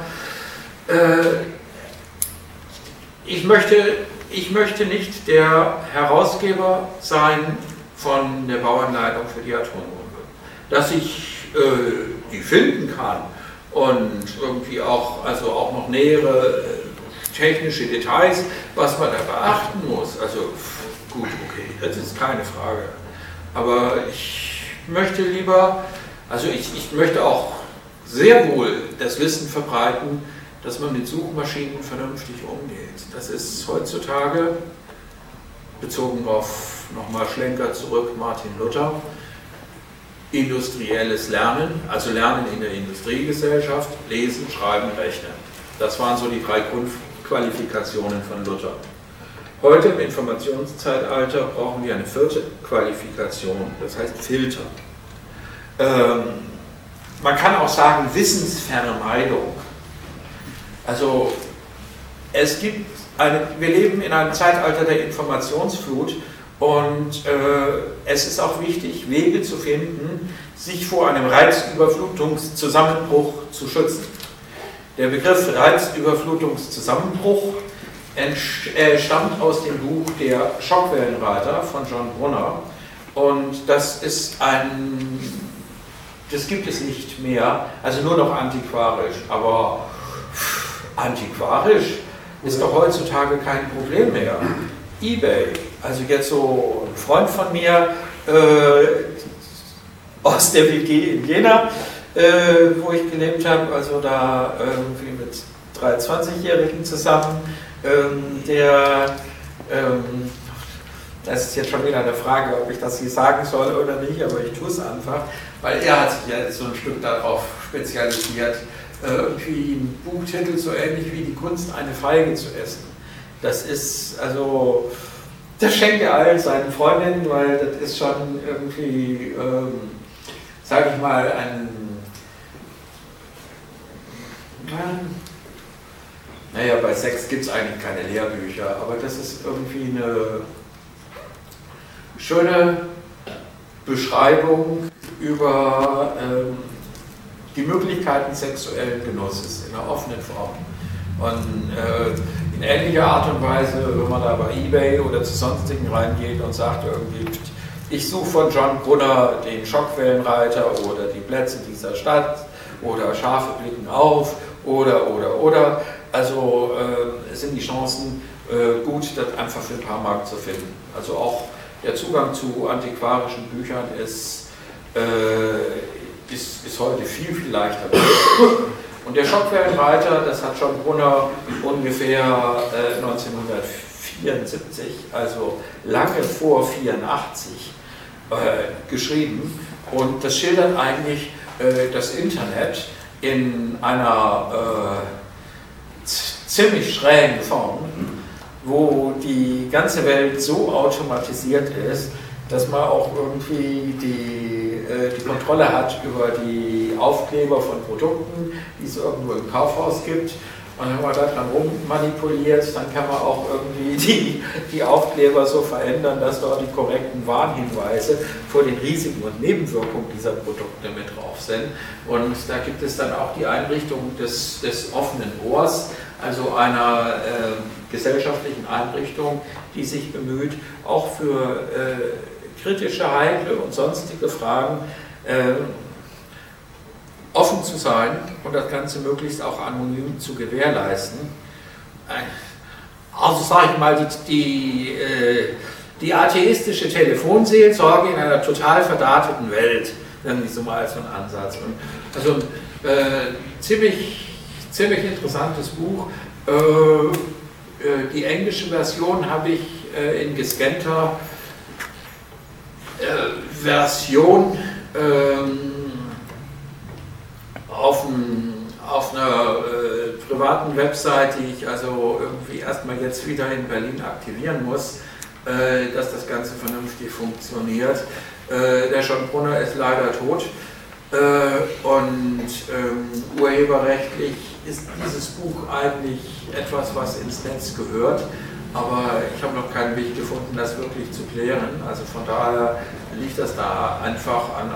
ich möchte nicht der Herausgeber sein von der Bauanleitung für die Atombombe. Dass ich die finden kann und irgendwie auch noch nähere technische Details, was man da beachten muss. Also gut, okay, das ist keine Frage. Aber ich möchte lieber, ich möchte auch sehr wohl das Wissen verbreiten, dass man mit Suchmaschinen vernünftig umgeht. Das ist heutzutage, bezogen auf nochmal Schlenker zurück, Martin Luther, industrielles Lernen, also Lernen in der Industriegesellschaft, Lesen, Schreiben, Rechnen. Das waren so die 3 Grundqualifikationen von Luther. Heute im Informationszeitalter brauchen wir eine vierte Qualifikation, das heißt Filter. Man kann auch sagen Wissensvermeidung. Also wir leben in einem Zeitalter der Informationsflut und es ist auch wichtig, Wege zu finden, sich vor einem Reizüberflutungszusammenbruch zu schützen. Der Begriff Reizüberflutungszusammenbruch stammt aus dem Buch Der Schockwellenreiter von John Brunner und das gibt es nicht mehr, also nur noch antiquarisch, aber antiquarisch ist doch heutzutage kein Problem mehr. eBay, also jetzt so ein Freund von mir aus der WG in Jena, wo ich gelebt habe, also da irgendwie mit 3 20-Jährigen zusammen, das ist jetzt schon wieder eine Frage, ob ich das hier sagen soll oder nicht, aber ich tue es einfach, weil er hat sich ja so ein Stück darauf spezialisiert, irgendwie ein Buchtitel so ähnlich wie die Kunst, eine Feige zu essen. Das ist, also, das schenkt er allen seinen Freundinnen, weil das ist schon irgendwie, sage ich mal, naja, bei Sex gibt es eigentlich keine Lehrbücher, aber das ist irgendwie eine schöne Beschreibung über die Möglichkeiten sexuellen Genusses in einer offenen Form. Und in ähnlicher Art und Weise, wenn man da bei eBay oder zu sonstigen reingeht und sagt irgendwie, ich suche von John Brunner den Schockwellenreiter oder die Plätze dieser Stadt oder Schafe blicken auf oder. Also sind die Chancen gut, das einfach für ein paar Mark zu finden. Also auch der Zugang zu antiquarischen Büchern ist heute viel, viel leichter. Und der Schockwellenreiter, das hat John Brunner ungefähr 1974, also lange vor 1984, geschrieben. Und das schildert eigentlich das Internet in einer ziemlich schrägen Form, wo die ganze Welt so automatisiert ist, dass man auch irgendwie die Kontrolle hat über die Aufkleber von Produkten, die es irgendwo im Kaufhaus gibt. Und wenn man da dran rummanipuliert, dann kann man auch irgendwie die Aufkleber so verändern, dass dort die korrekten Warnhinweise vor den Risiken und Nebenwirkungen dieser Produkte mit drauf sind. Und da gibt es dann auch die Einrichtung des offenen Ohrs, also einer gesellschaftlichen Einrichtung, die sich bemüht, auch für kritische, heikle und sonstige Fragen offen zu sein und das Ganze möglichst auch anonym zu gewährleisten. Also sage ich mal, die atheistische Telefonseelsorge in einer total verdateten Welt, irgendwie so mal als so ein Ansatz. Und also ziemlich interessantes Buch. Die englische Version habe ich in gescannter Version auf einer privaten Website, die ich also irgendwie erstmal jetzt wieder in Berlin aktivieren muss, dass das Ganze vernünftig funktioniert. Der John Brunner ist leider tot und urheberrechtlich ist dieses Buch eigentlich etwas, was ins Netz gehört, aber ich habe noch keinen Weg gefunden, das wirklich zu klären. Also von daher liegt das da einfach an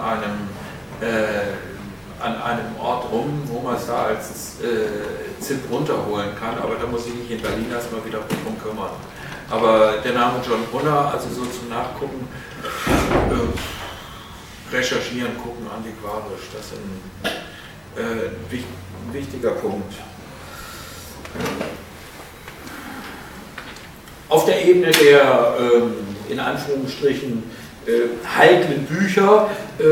einem Ort rum, wo man es da als ZIP runterholen kann, aber da muss ich mich in Berlin erstmal wieder drum kümmern. Aber der Name John Brunner, also so zum Nachgucken, recherchieren, gucken, antiquarisch, das ist ein wichtiger Punkt. Auf der Ebene der, in Anführungsstrichen, heiklen Bücher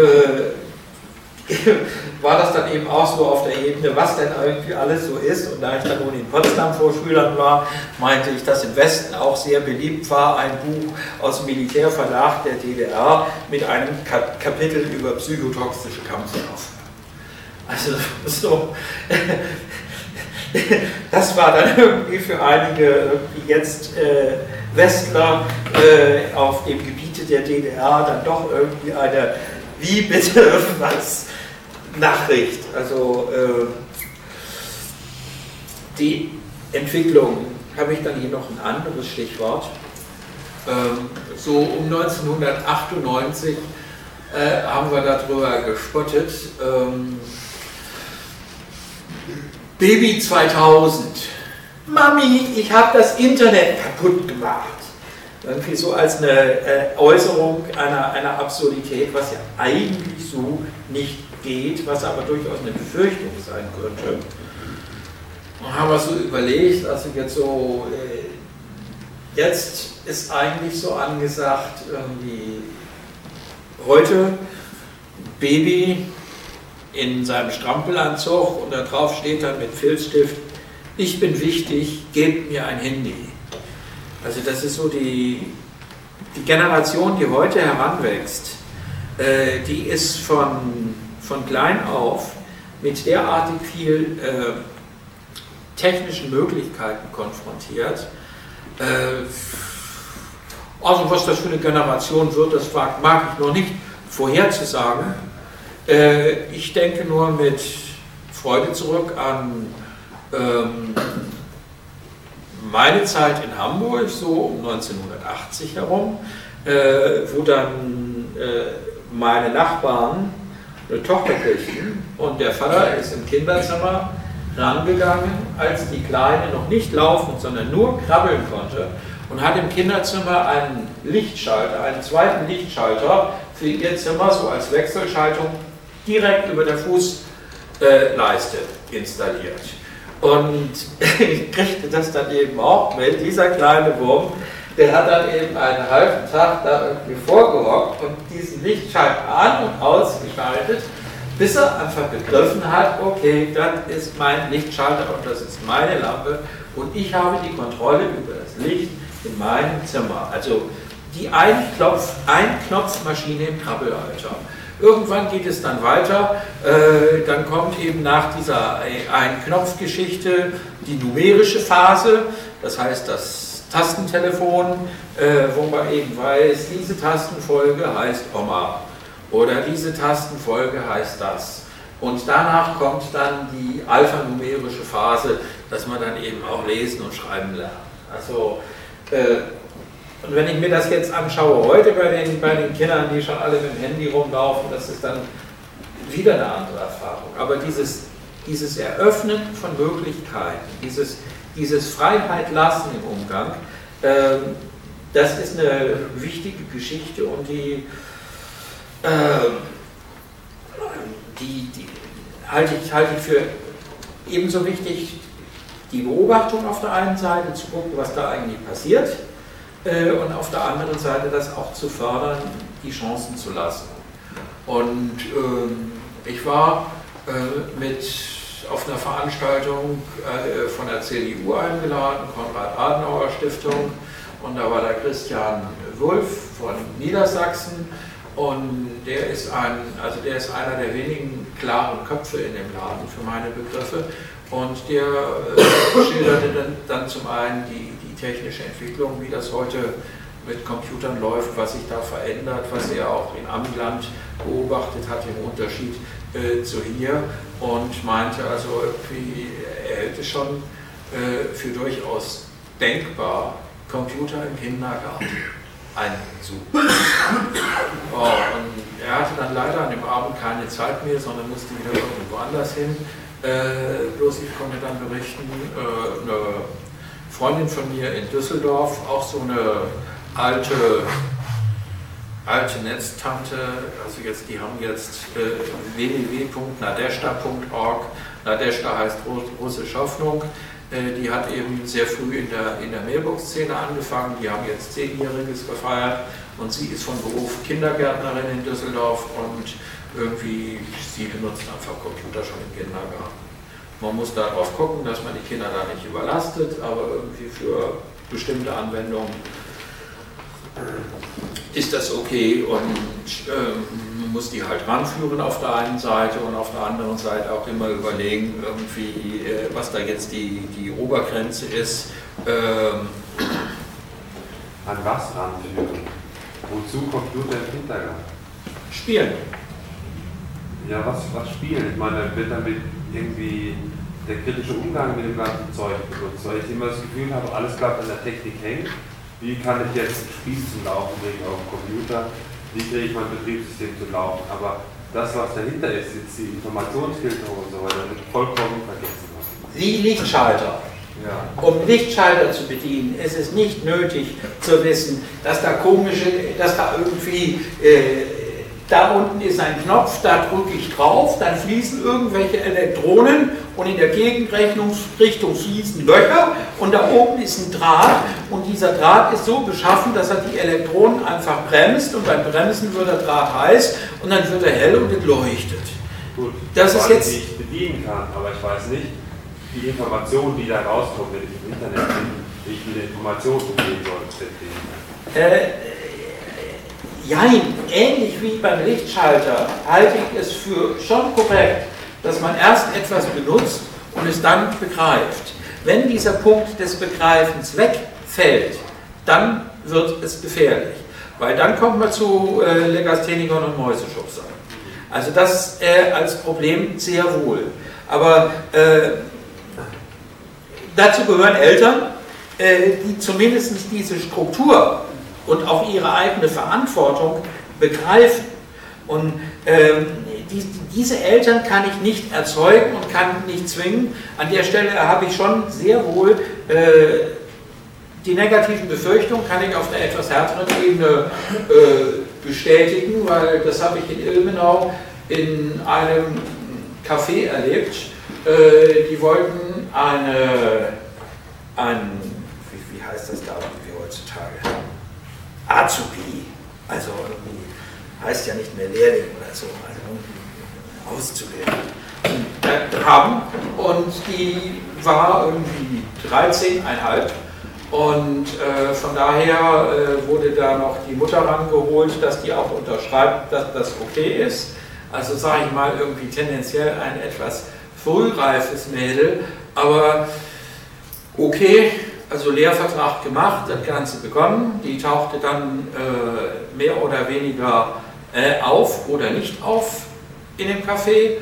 war das dann eben auch so auf der Ebene, was denn irgendwie alles so ist. Und da ich dann nun in Potsdam vor Schülern war, meinte ich, dass im Westen auch sehr beliebt war, ein Buch aus dem Militärverlag der DDR mit einem Kapitel über psychotoxische Kampfwaffen. Also so, das war dann irgendwie für einige irgendwie jetzt Westler auf dem Gebiete der DDR dann doch irgendwie eine wie bitte was Nachricht. Also die Entwicklung, habe ich dann hier noch ein anderes Stichwort. So um 1998 haben wir darüber gespottet. Baby 2000. Mami, ich habe das Internet kaputt gemacht. Irgendwie so als eine Äußerung einer Absurdität, was ja eigentlich so nicht geht, was aber durchaus eine Befürchtung sein könnte. Und haben wir so überlegt, also jetzt so, jetzt ist eigentlich so angesagt, irgendwie heute Baby in seinem Strampelanzug und da drauf steht dann mit Filzstift: Ich bin wichtig, gebt mir ein Handy. Also das ist so die Generation, die heute heranwächst, die ist von klein auf mit derartig viel technischen Möglichkeiten konfrontiert. Also was das für eine Generation wird, das mag ich noch nicht vorherzusagen. Ich denke nur mit Freude zurück an meine Zeit in Hamburg, so um 1980 herum, wo dann meine Nachbarn eine Tochter kriegten und der Vater ist im Kinderzimmer rangegangen, als die Kleine noch nicht laufen, sondern nur krabbeln konnte, und hat im Kinderzimmer einen Lichtschalter, einen zweiten Lichtschalter für ihr Zimmer, so als Wechselschaltung, direkt über der Fußleiste installiert. Und ich kriegte das dann eben auch mit, dieser kleine Wurm, der hat dann eben einen halben Tag da irgendwie vorgehockt und diesen Lichtschalter an- und ausgeschaltet, bis er einfach begriffen hat, okay, das ist mein Lichtschalter und das ist meine Lampe und ich habe die Kontrolle über das Licht in meinem Zimmer. Also die Ein-Knopf-Maschine im Krabbelalter. Irgendwann geht es dann weiter, dann kommt eben nach dieser Ein-Knopf-Geschichte die numerische Phase, das heißt das Tastentelefon, wo man eben weiß, diese Tastenfolge heißt Oma oder diese Tastenfolge heißt das. Und danach kommt dann die alphanumerische Phase, dass man dann eben auch lesen und schreiben lernt. Also, und wenn ich mir das jetzt anschaue heute bei den Kindern, die schon alle mit dem Handy rumlaufen, das ist dann wieder eine andere Erfahrung. Aber dieses Eröffnen von Möglichkeiten, dieses Freiheit lassen im Umgang, das ist eine wichtige Geschichte und die halte ich für ebenso wichtig, die Beobachtung auf der einen Seite, zu gucken, was da eigentlich passiert, und auf der anderen Seite das auch zu fördern, die Chancen zu lassen. Und ich war auf einer Veranstaltung von der CDU eingeladen, Konrad-Adenauer-Stiftung, und da war der Christian Wulff von Niedersachsen, und der ist einer der wenigen klaren Köpfe in dem Laden für meine Begriffe, und der schilderte dann zum einen die technische Entwicklung, wie das heute mit Computern läuft, was sich da verändert, was er auch in Amiland beobachtet hat im Unterschied zu hier, und meinte also, er hätte schon für durchaus denkbar, Computer im Kindergarten einzubauen. Und er hatte dann leider an dem Abend keine Zeit mehr, sondern musste wieder irgendwo anders hin. Bloß ich konnte dann berichten, eine Freundin von mir in Düsseldorf, auch so eine alte Netztante, also die haben jetzt www.nadeshda.org, Nadeshda heißt russisch Hoffnung, die hat eben sehr früh in der Mailbox-Szene angefangen, die haben jetzt 10-Jähriges gefeiert und sie ist von Beruf Kindergärtnerin in Düsseldorf und irgendwie, sie benutzt einfach Computer schon im Kindergarten. Man muss darauf gucken, dass man die Kinder da nicht überlastet, aber irgendwie für bestimmte Anwendungen ist das okay, und man muss die halt ranführen auf der einen Seite und auf der anderen Seite auch immer überlegen, irgendwie, was da jetzt die Obergrenze ist. an was ranführen? Wozu Computer im Hintergrund? Spielen. Ja, was spielen? Ich meine, wird damit irgendwie der kritische Umgang mit dem ganzen Zeug benutzt, weil ich immer das Gefühl habe, alles bleibt an der Technik hängen. Wie kann ich jetzt ein Spiel zum Laufen bringen auf dem Computer? Wie kriege ich mein Betriebssystem zum Laufen? Aber das, was dahinter ist, jetzt die Informationsfilterung und so weiter, wird vollkommen vergessen. Wie Lichtschalter. Ja. Um Lichtschalter zu bedienen, ist es nicht nötig zu wissen, dass da irgendwie da unten ist ein Knopf, da drücke ich drauf, dann fließen irgendwelche Elektronen und in der Gegenrichtung fließen Löcher und da oben ist ein Draht und dieser Draht ist so beschaffen, dass er die Elektronen einfach bremst und beim Bremsen wird der Draht heiß und dann wird er hell und es leuchtet. Gut, das ist jetzt, die ich bedienen kann, aber ich weiß nicht, die Informationen, die da rauskommen, wenn ich im Internet bin, wie ich mit Informationen umgehen soll. Jein, ähnlich wie beim Lichtschalter halte ich es für schon korrekt, dass man erst etwas benutzt und es dann begreift. Wenn dieser Punkt des Begreifens wegfällt, dann wird es gefährlich, weil dann kommt man zu Legasthenikern und Mäuseschubsern. Also das als Problem sehr wohl. Aber dazu gehören Eltern, die zumindest diese Struktur und auch ihre eigene Verantwortung begreifen. Und diese Eltern kann ich nicht erzeugen und kann nicht zwingen. An der Stelle habe ich schon sehr wohl die negativen Befürchtungen, kann ich auf der etwas härteren Ebene bestätigen, weil das habe ich in Ilmenau in einem Café erlebt. Die wollten wie heißt das da wie heutzutage? Azubi, also heißt ja nicht mehr Lehrling oder so, also Auszubildende haben und die war irgendwie 13,5 und von daher wurde da noch die Mutter rangeholt, dass die auch unterschreibt, dass das okay ist. Also sage ich mal irgendwie tendenziell ein etwas frühreifes Mädel, aber okay. Also Lehrvertrag gemacht, das Ganze begonnen, die tauchte dann mehr oder weniger auf oder nicht auf in dem Café,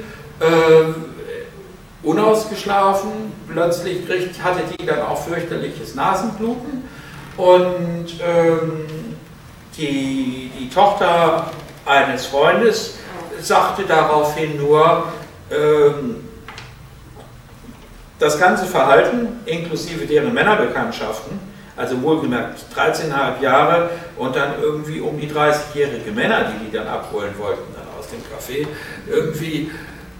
unausgeschlafen, plötzlich hatte die dann auch fürchterliches Nasenbluten und die Tochter eines Freundes sagte daraufhin nur, das ganze Verhalten, inklusive deren Männerbekanntschaften, also wohlgemerkt 13,5 Jahre und dann irgendwie um die 30-jährige Männer, die dann abholen wollten, dann aus dem Café, irgendwie,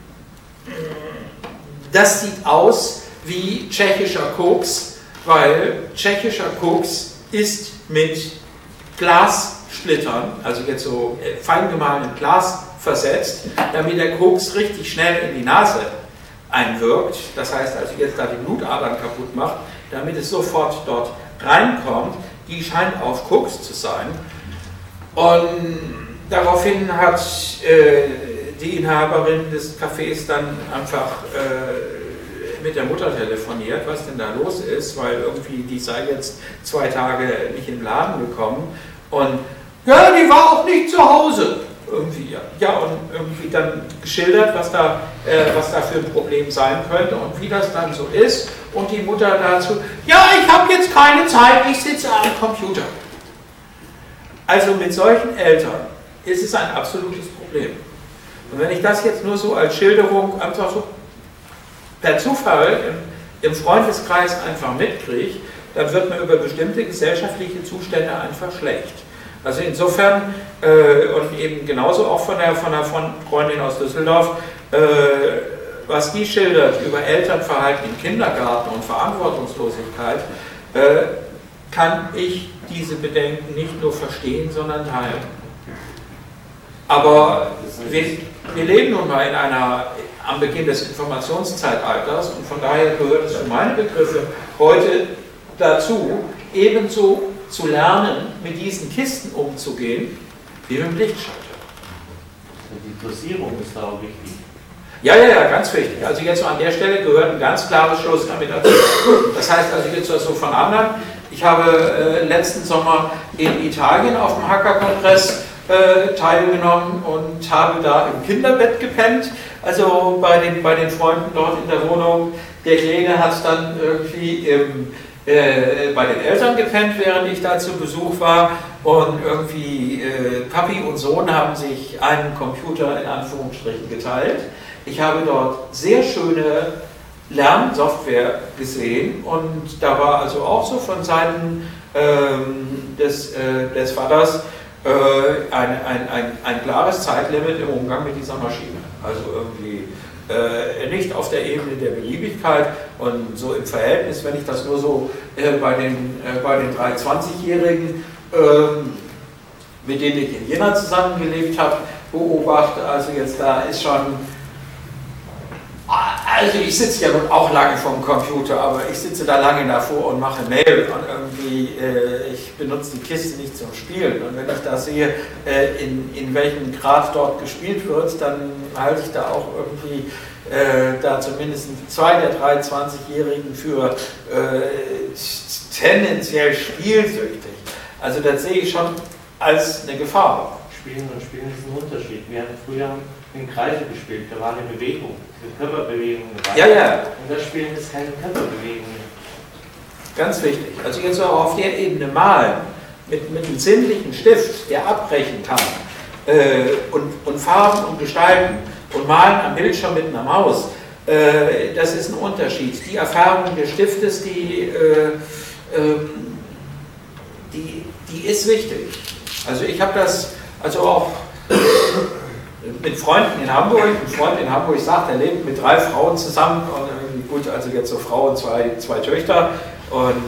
das sieht aus wie tschechischer Koks, weil tschechischer Koks ist mit Glassplittern, also jetzt so fein gemahlenem Glas versetzt, damit der Koks richtig schnell in die Nase einwirkt, das heißt also jetzt da die Blutadern kaputt macht, damit es sofort dort reinkommt, die scheint auf Koks zu sein. Und daraufhin hat die Inhaberin des Cafés dann einfach mit der Mutter telefoniert, was denn da los ist, weil irgendwie die sei jetzt 2 Tage nicht in den Laden gekommen und ja, die war auch nicht zu Hause. Irgendwie, ja, und irgendwie dann geschildert, was da für ein Problem sein könnte und wie das dann so ist. Und die Mutter dazu, ja, ich habe jetzt keine Zeit, ich sitze am Computer. Also mit solchen Eltern ist es ein absolutes Problem. Und wenn ich das jetzt nur so als Schilderung einfach so per Zufall im Freundeskreis einfach mitkriege, dann wird mir über bestimmte gesellschaftliche Zustände einfach schlecht. Also insofern, und eben genauso auch von der Freundin aus Düsseldorf, was die schildert über Elternverhalten im Kindergarten und Verantwortungslosigkeit, kann ich diese Bedenken nicht nur verstehen, sondern teilen. Aber wir leben nun mal am Beginn des Informationszeitalters und von daher gehört es für meine Begriffe heute dazu, ebenso zu lernen, mit diesen Kisten umzugehen, wie mit dem Lichtschalter. Die Dosierung ist da auch wichtig. Ja, ganz wichtig. Also jetzt an der Stelle gehört ein ganz klares Schluss damit dazu. Das heißt also jetzt so von anderen Ich habe letzten Sommer in Italien auf dem Hacker-Kongress teilgenommen und habe da im Kinderbett gepennt, also bei den Freunden dort in der Wohnung. Der Kleine hat dann irgendwie bei den Eltern gepennt, während ich da zu Besuch war, und irgendwie Papi und Sohn haben sich einen Computer in Anführungsstrichen geteilt. Ich habe dort sehr schöne Lernsoftware gesehen und da war also auch so von Seiten des Vaters ein klares Zeitlimit im Umgang mit dieser Maschine. Also irgendwie nicht auf der Ebene der Beliebigkeit und so im Verhältnis, wenn ich das nur so bei den 3-20-Jährigen, mit denen ich in Jena zusammengelebt habe, beobachte, also jetzt da ist schon. Also ich sitze ja nun auch lange vorm Computer, aber ich sitze da lange davor und mache Mail und irgendwie, ich benutze die Kiste nicht zum Spielen. Und wenn ich da sehe, in welchem Grad dort gespielt wird, dann halte ich da auch irgendwie da zumindest 2 der 23-Jährigen für tendenziell spielsüchtig. Also das sehe ich schon als eine Gefahr. Spielen und Spielen ist ein Unterschied. Wir hatten früher in Kreise gespielt, da war eine Bewegung, eine Körperbewegung dabei. Ja, ja. Und das Spielen ist keine Körperbewegung mehr. Ganz wichtig. Also jetzt auch auf der Ebene malen, mit einem sinnlichen Stift, der abbrechen kann, und Farben und Gestalten und malen am Bildschirm mit einer Maus, das ist ein Unterschied. Die Erfahrung des Stiftes, die ist wichtig. Also ich habe das, also auch mit Freunden in Hamburg, ein Freund in Hamburg sagt, er lebt mit 3 Frauen zusammen und gut, also jetzt so Frau und zwei Töchter und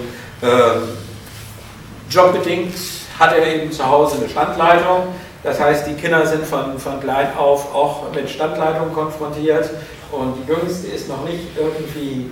jobbedingt hat er eben zu Hause eine Standleitung, das heißt, die Kinder sind von klein auf auch mit Standleitung konfrontiert und die Jüngste ist noch nicht irgendwie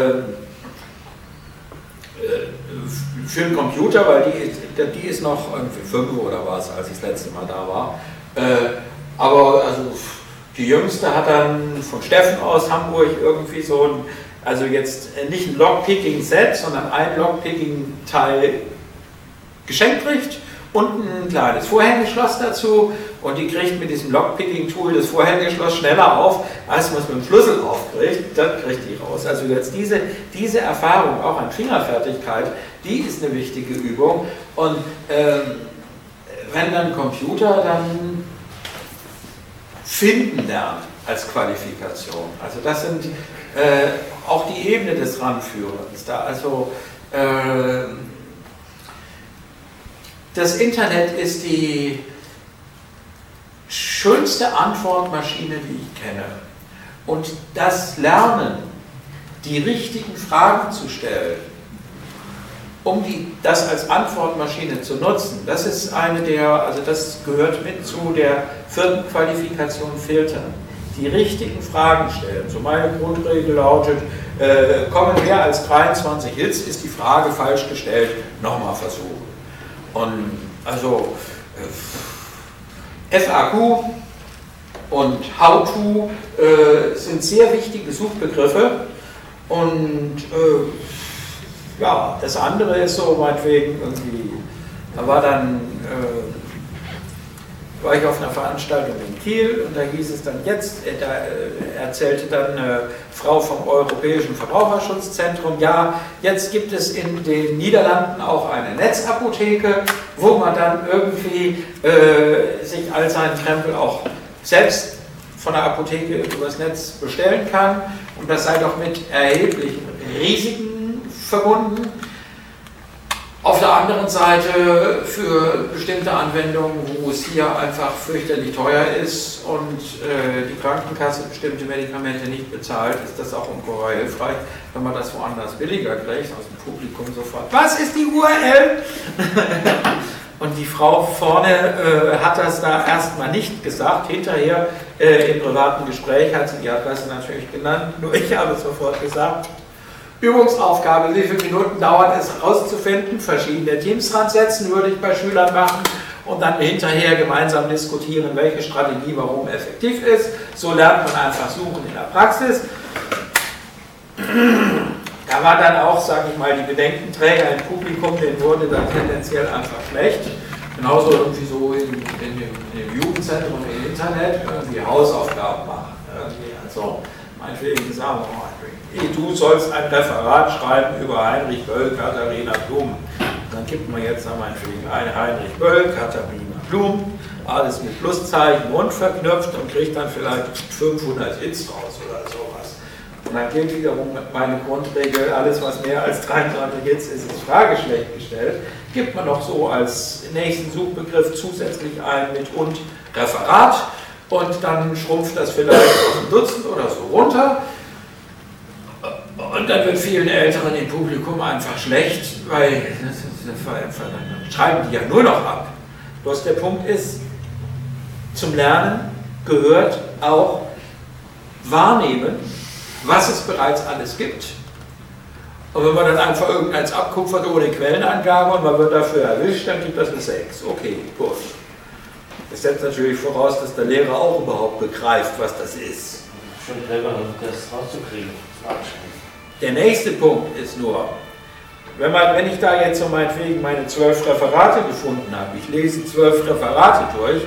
für einen Computer, weil die ist noch irgendwie 5 oder was, als ich das letzte Mal da war. Aber also die Jüngste hat dann von Steffen aus Hamburg irgendwie so ein, also jetzt nicht ein Lockpicking-Set, sondern ein Lockpicking-Teil geschenkt kriegt und ein kleines Vorhängeschloss dazu und die kriegt mit diesem Lockpicking-Tool das Vorhängeschloss schneller auf, als man es mit dem Schlüssel aufkriegt, dann kriegt die raus. Also jetzt diese Erfahrung auch an Fingerfertigkeit, die ist eine wichtige Übung und wenn dann Computer dann finden lernen als Qualifikation. Also das sind auch die Ebene des Ranführens. Da also das Internet ist die schönste Antwortmaschine, die ich kenne. Und das Lernen, die richtigen Fragen zu stellen, um das als Antwortmaschine zu nutzen, das ist also das gehört mit zu der 4. Qualifikation Filtern. Die richtigen Fragen stellen. So meine Grundregel lautet, kommen mehr als 23 Hits, ist die Frage falsch gestellt, nochmal versuchen. Und also FAQ und How-To sind sehr wichtige Suchbegriffe und ja, das andere ist so meinetwegen irgendwie, da war ich auf einer Veranstaltung in Kiel und da hieß es dann jetzt, da erzählte dann eine Frau vom Europäischen Verbraucherschutzzentrum, ja, jetzt gibt es in den Niederlanden auch eine Netzapotheke, wo man dann irgendwie sich all seinen Krempel auch selbst von der Apotheke übers Netz bestellen kann und das sei doch mit erheblichen Risiken verbunden. Auf der anderen Seite für bestimmte Anwendungen, wo es hier einfach fürchterlich teuer ist und die Krankenkasse bestimmte Medikamente nicht bezahlt, ist das auch ungeheuer hilfreich, wenn man das woanders billiger kriegt, aus dem Publikum sofort. Was ist die URL? Und die Frau vorne hat das da erstmal nicht gesagt. Hinterher im privaten Gespräch hat sie die Adresse natürlich genannt, nur ich habe es sofort gesagt. Übungsaufgabe, wie viele Minuten dauert es herauszufinden, verschiedene Teams dran setzen, würde ich bei Schülern machen und dann hinterher gemeinsam diskutieren, welche Strategie warum effektiv ist. So lernt man einfach suchen in der Praxis. Da war dann auch, sage ich mal, die Bedenkenträger im Publikum, denen wurde dann tendenziell einfach schlecht. Genauso irgendwie so im Jugendzentrum im Internet irgendwie Hausaufgaben machen. Irgendwie. Also meinetwegen sagen wir mal, du sollst ein Referat schreiben über Heinrich Böll, Katharina Blum. Dann gibt man jetzt meinetwegen ein Heinrich Böll, Katharina Blum, alles mit Pluszeichen und verknüpft und kriegt dann vielleicht 500 Hits raus oder sowas. Und dann gilt wiederum meine Grundregel, alles was mehr als 23 Hits ist, ist frageschlecht gestellt. Gibt man noch so als nächsten Suchbegriff zusätzlich ein mit und Referat und dann schrumpft das vielleicht auf ein Dutzend oder so runter. Und dann wird vielen Älteren im Publikum einfach schlecht, weil dann schreiben die ja nur noch ab. Bloß der Punkt ist, zum Lernen gehört auch wahrnehmen, was es bereits alles gibt. Und wenn man dann einfach irgendeins abkupfert ohne Quellenangabe und man wird dafür erwischt, dann gibt das eine 6. Okay, gut. Das setzt natürlich voraus, dass der Lehrer auch überhaupt begreift, was das ist. Schon clever, das rauszukriegen, zum Abschreiben. Der nächste Punkt ist nur, wenn ich da jetzt so meinetwegen meine 12 Referate gefunden habe, ich lese 12 Referate durch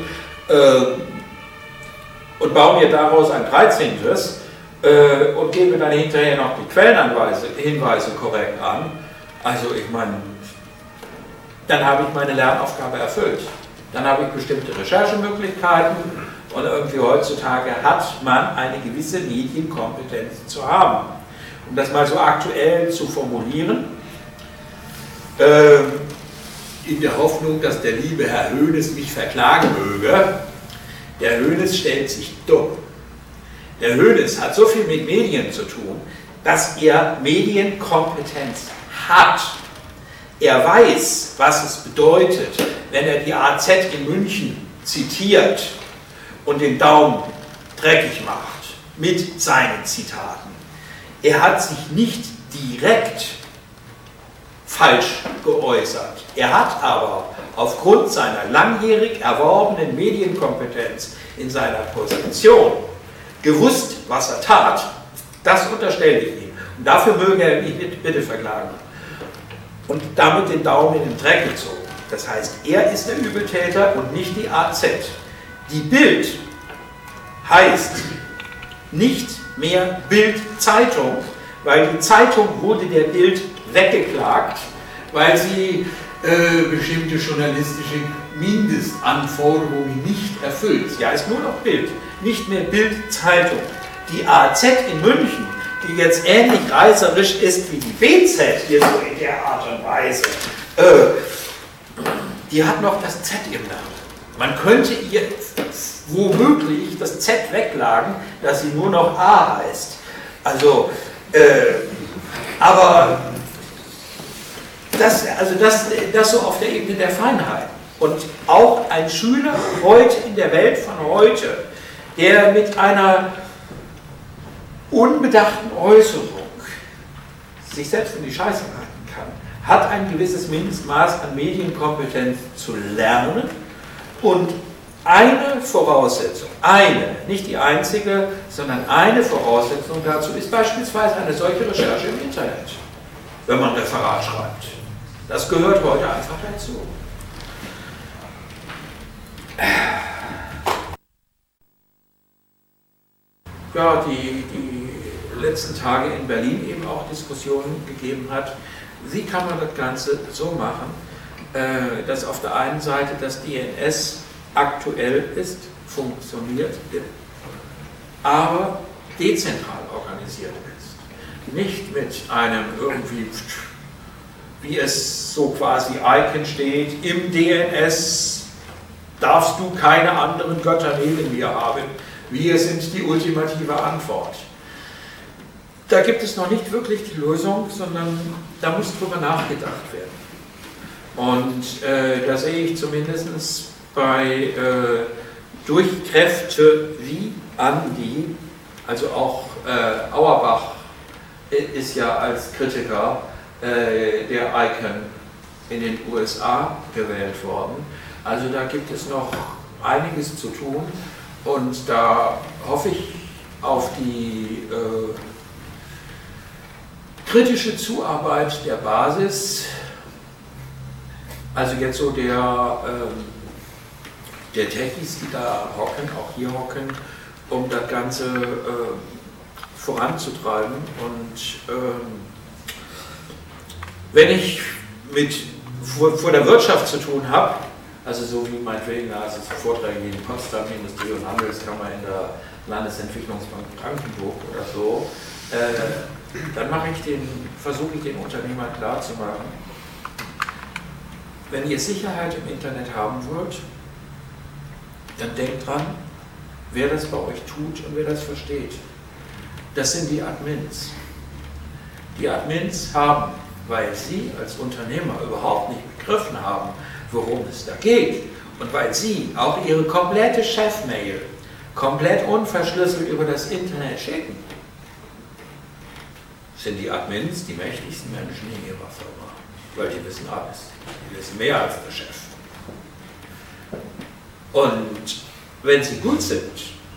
und baue mir daraus ein 13. Und gebe dann hinterher noch die Quellenhinweise korrekt an, also ich meine, dann habe ich meine Lernaufgabe erfüllt. Dann habe ich bestimmte Recherchemöglichkeiten und irgendwie heutzutage hat man eine gewisse Medienkompetenz zu haben. Um das mal so aktuell zu formulieren, in der Hoffnung, dass der liebe Herr Hoeneß mich verklagen möge, der Hoeneß stellt sich dumm. Der Hoeneß hat so viel mit Medien zu tun, dass er Medienkompetenz hat. Er weiß, was es bedeutet, wenn er die AZ in München zitiert und den Daumen dreckig macht mit seinen Zitaten. Er hat sich nicht direkt falsch geäußert. Er hat aber aufgrund seiner langjährig erworbenen Medienkompetenz in seiner Position gewusst, was er tat. Das unterstelle ich ihm. Und dafür möge er mich bitte verklagen. Und damit den Daumen in den Dreck gezogen. Das heißt, er ist der Übeltäter und nicht die AZ. Die Bild heißt nicht mehr Bild-Zeitung, weil die Zeitung wurde der Bild weggeklagt, weil sie bestimmte journalistische Mindestanforderungen nicht erfüllt. Sie heißt nur noch Bild, nicht mehr Bild-Zeitung. Die AZ in München, die jetzt ähnlich reißerisch ist wie die BZ, hier so in der Art und Weise, die hat noch das Z im Namen. Man könnte ihr womöglich das Z weglagen, dass sie nur noch A heißt. Also, aber das so auf der Ebene der Feinheit. Und auch ein Schüler heute in der Welt von heute, der mit einer unbedachten Äußerung sich selbst in die Scheiße reiten kann, hat ein gewisses Mindestmaß an Medienkompetenz zu lernen und eine Voraussetzung, nicht die einzige, sondern eine Voraussetzung dazu ist beispielsweise eine solche Recherche im Internet, wenn man Referat schreibt. Das gehört heute einfach dazu. Ja, die letzten Tage in Berlin eben auch Diskussionen gegeben hat, wie kann man das Ganze so machen, dass auf der einen Seite das DNS aktuell ist, funktioniert, aber dezentral organisiert ist. Nicht mit einem irgendwie, wie es so quasi Icon steht, im DNS darfst du keine anderen Götter neben mir haben. Wir sind die ultimative Antwort. Da gibt es noch nicht wirklich die Lösung, sondern da muss drüber nachgedacht werden. Und da sehe ich zumindest bei Durchkräfte wie Andi, also auch Auerbach ist ja als Kritiker der Icon in den USA gewählt worden. Also da gibt es noch einiges zu tun und da hoffe ich auf die kritische Zuarbeit der Basis, also jetzt so der Techies, die da hocken, auch hier hocken, um das Ganze voranzutreiben. Und wenn ich vor der Wirtschaft zu tun habe, also so wie meinetwegen, also Vorträge wie in Potsdam, Industrie- und Handelskammer in der Landesentwicklungsbank Brandenburg oder so, dann versuche ich den Unternehmern klarzumachen, wenn ihr Sicherheit im Internet haben wollt, dann denkt dran, wer das bei euch tut und wer das versteht. Das sind die Admins. Die Admins haben, weil sie als Unternehmer überhaupt nicht begriffen haben, worum es da geht, und weil sie auch ihre komplette Chefmail komplett unverschlüsselt über das Internet schicken, sind die Admins die mächtigsten Menschen in ihrer Firma, weil die wissen alles. Die wissen mehr als der Chef. Und wenn sie gut sind,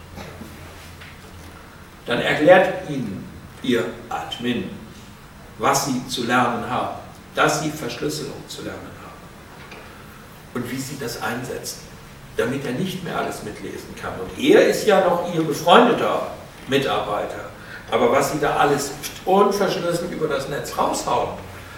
dann erklärt ihnen ihr Admin, was sie zu lernen haben, dass sie Verschlüsselung zu lernen haben und wie sie das einsetzen, damit er nicht mehr alles mitlesen kann. Und er ist ja noch ihr befreundeter Mitarbeiter. Aber was sie da alles unverschlüsselt über das Netz raushauen,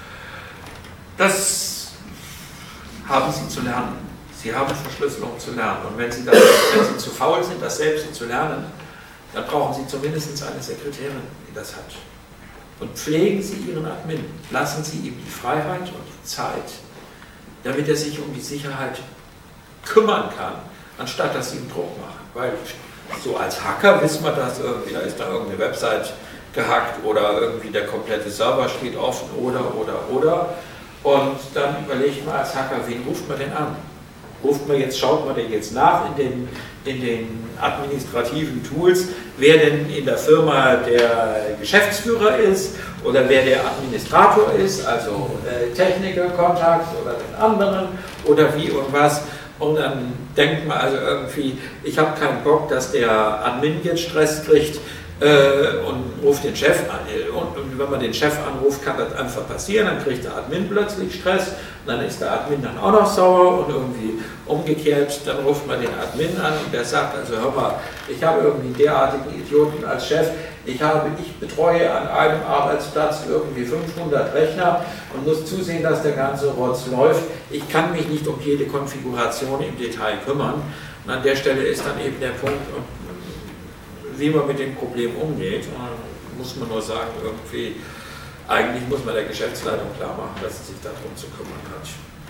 das haben sie zu lernen. Sie haben Verschlüsselung zu lernen. Und wenn sie zu faul sind, das selbst zu lernen, dann brauchen sie zumindest eine Sekretärin, die das hat. Und pflegen Sie Ihren Admin. Lassen Sie ihm die Freiheit und die Zeit, damit er sich um die Sicherheit kümmern kann, anstatt dass Sie ihm Druck machen. Weil so als Hacker wissen wir das irgendwie, da ist da irgendeine Website gehackt oder irgendwie der komplette Server steht offen oder. Und dann überlegt man als Hacker, wen ruft man denn an? Schaut man denn jetzt nach in den administrativen Tools, wer denn in der Firma der Geschäftsführer ist oder wer der Administrator ist, also Techniker, Kontakt oder den anderen oder wie und was. Und dann denkt man also irgendwie, ich habe keinen Bock, dass der Admin jetzt Stress kriegt und ruft den Chef an. Und wenn man den Chef anruft, kann das einfach passieren, dann kriegt der Admin plötzlich Stress, und dann ist der Admin dann auch noch sauer und irgendwie umgekehrt, dann ruft man den Admin an und der sagt, also hör mal, ich habe irgendwie einen derartigen Idioten als Chef, ich betreue an einem Arbeitsplatz irgendwie 500 Rechner und muss zusehen, dass der ganze Rotz läuft. Ich kann mich nicht um jede Konfiguration im Detail kümmern. Und an der Stelle ist dann eben der Punkt, wie man mit dem Problem umgeht. Muss man nur sagen, irgendwie, eigentlich muss man der Geschäftsleitung klar machen, dass sie sich darum zu kümmern hat.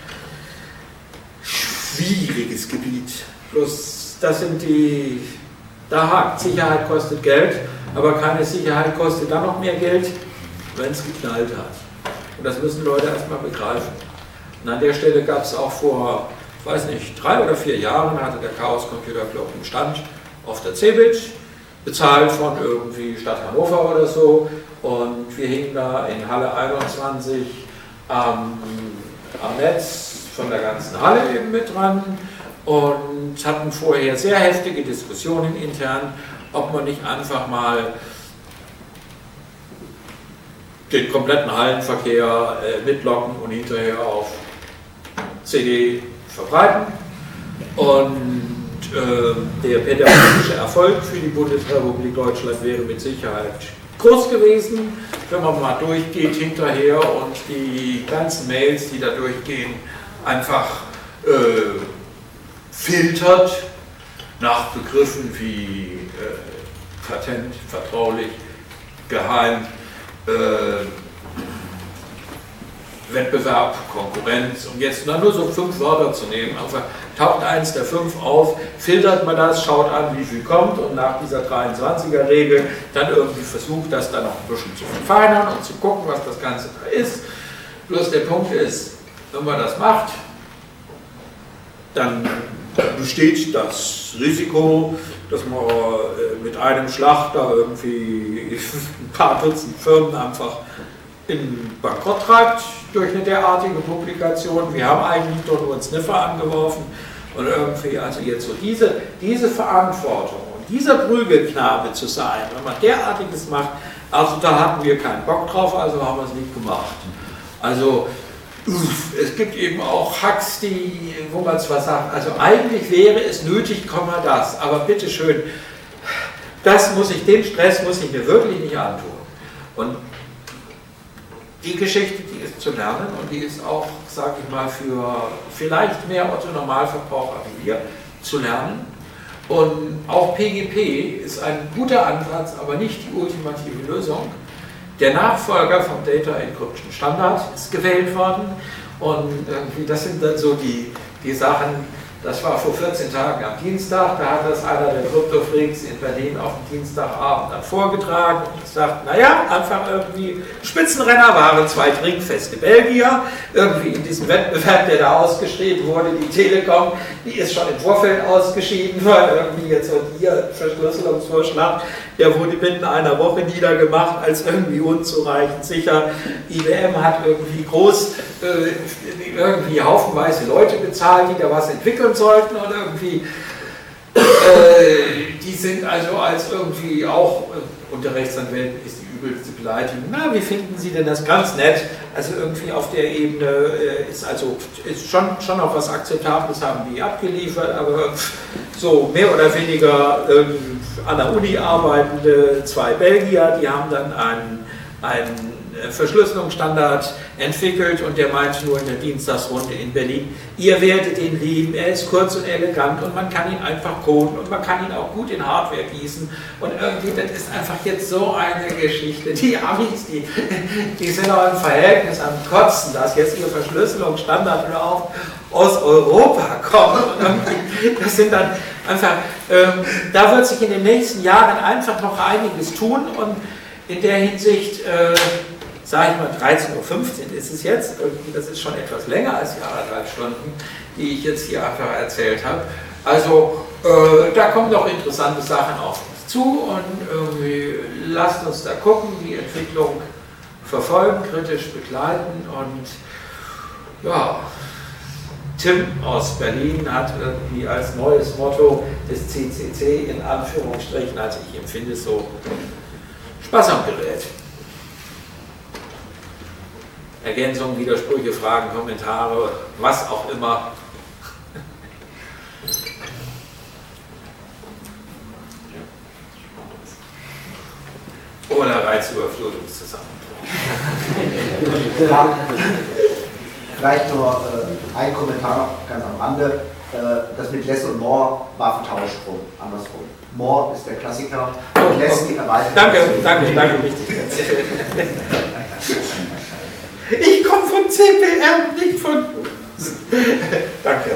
Schwieriges Gebiet. Bloß das sind da hakt. Sicherheit kostet Geld, aber keine Sicherheit kostet dann noch mehr Geld, wenn es geknallt hat. Und das müssen Leute erstmal begreifen. Und an der Stelle gab es auch vor, ich weiß nicht, 3 oder 4 Jahren hatte der Chaos Computer Club einen Stand auf der CeBIT, bezahlt von irgendwie Stadt Hannover oder so, und wir hingen da in Halle 21 am Netz von der ganzen Halle eben mit dran und hatten vorher sehr heftige Diskussionen intern, ob man nicht einfach mal den kompletten Hallenverkehr mitlocken und hinterher auf CD verbreiten. Und der pädagogische Erfolg für die Bundesrepublik Deutschland wäre mit Sicherheit groß gewesen, wenn man mal durchgeht hinterher und die ganzen Mails, die da durchgehen, einfach filtert nach Begriffen wie Patent, vertraulich, geheim, Wettbewerb, Konkurrenz, um jetzt nur so 5 Wörter zu nehmen, einfach taucht eins der 5 auf, filtert man das, schaut an, wie viel kommt, und nach dieser 23er-Regel dann irgendwie versucht, das dann noch ein bisschen zu verfeinern und zu gucken, was das Ganze da ist. Bloß der Punkt ist, wenn man das macht, dann besteht das Risiko, dass man mit einem Schlag da irgendwie ein paar Dutzend Firmen einfach in Bankrott treibt durch eine derartige Publikation. Wir haben eigentlich dort nur einen Sniffer angeworfen und irgendwie, also jetzt so diese Verantwortung und dieser Prügelknabe zu sein, wenn man derartiges macht, Also da hatten wir keinen Bock drauf, also haben wir es nicht gemacht. Also es gibt eben auch Hacks, wo man zwar sagt, also eigentlich wäre es nötig, das, aber bitteschön, den Stress muss ich mir wirklich nicht antun. Und die Geschichte, die ist zu lernen und die ist auch, sage ich mal, für vielleicht mehr Otto-Normalverbraucher wie wir zu lernen. Und auch PGP ist ein guter Ansatz, aber nicht die ultimative Lösung. Der Nachfolger vom Data Encryption Standard ist gewählt worden und irgendwie das sind dann so die Sachen. Das war vor 14 Tagen am Dienstag, da hat das einer der Krypto-Freaks in Berlin auf dem Dienstagabend dann vorgetragen und gesagt, naja, einfach irgendwie Spitzenrenner waren 2 trinkfeste Belgier, irgendwie in diesem Wettbewerb, der da ausgeschrieben wurde, die Telekom, die ist schon im Vorfeld ausgeschieden, weil irgendwie jetzt so hier Verschlüsselungsvorschlag, der wurde binnen einer Woche niedergemacht als irgendwie unzureichend sicher. IBM hat irgendwie irgendwie haufenweise Leute bezahlt, die da was entwickeln sollten und irgendwie die sind also als irgendwie auch unter Rechtsanwälten ist die übelste Beleidigung. Na, wie finden Sie denn das? Ganz nett. Also irgendwie auf der Ebene ist schon auch was Akzeptables haben die abgeliefert, aber so mehr oder weniger an der Uni arbeitende 2 Belgier, die haben dann einen Verschlüsselungsstandard entwickelt und der meinte nur in der Dienstagsrunde in Berlin, ihr werdet ihn lieben, er ist kurz und elegant und man kann ihn einfach coden und man kann ihn auch gut in Hardware gießen und irgendwie, das ist einfach jetzt so eine Geschichte. Die Amis, die sind auch im Verhältnis am Kotzen, dass jetzt ihr Verschlüsselungsstandard aus Europa kommt. Und das sind dann einfach, da wird sich in den nächsten Jahren einfach noch einiges tun und in der Hinsicht, sage ich mal, 13:15 Uhr ist es jetzt, das ist schon etwas länger als die 1,5 Stunden, die ich jetzt hier einfach erzählt habe. Also da kommen doch interessante Sachen auf uns zu und irgendwie lasst uns da gucken, die Entwicklung verfolgen, kritisch begleiten und ja, Tim aus Berlin hat irgendwie als neues Motto des CCC in Anführungsstrichen, also ich empfinde es so, Spaß am Gerät. Ergänzungen, Widersprüche, Fragen, Kommentare, was auch immer. Oder Reizüberflutungszusammenbruch. Vielleicht nur ein Kommentar ganz am Rande. Das mit Less und More war vertauscht rum, andersrum. More ist der Klassiker und Less die Erweiterung. Danke, richtig. Ich komme von CPR, nicht von... Danke.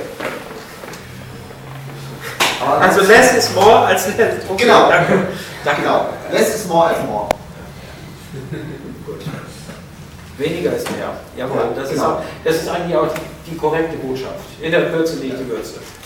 Also less is more als less. Okay, genau. Danke. Genau. Less is more als more. Gut. Weniger ist mehr. Jawohl, Ja, das genau. ist eigentlich auch die korrekte Botschaft. In der Kürze liegt die Würze.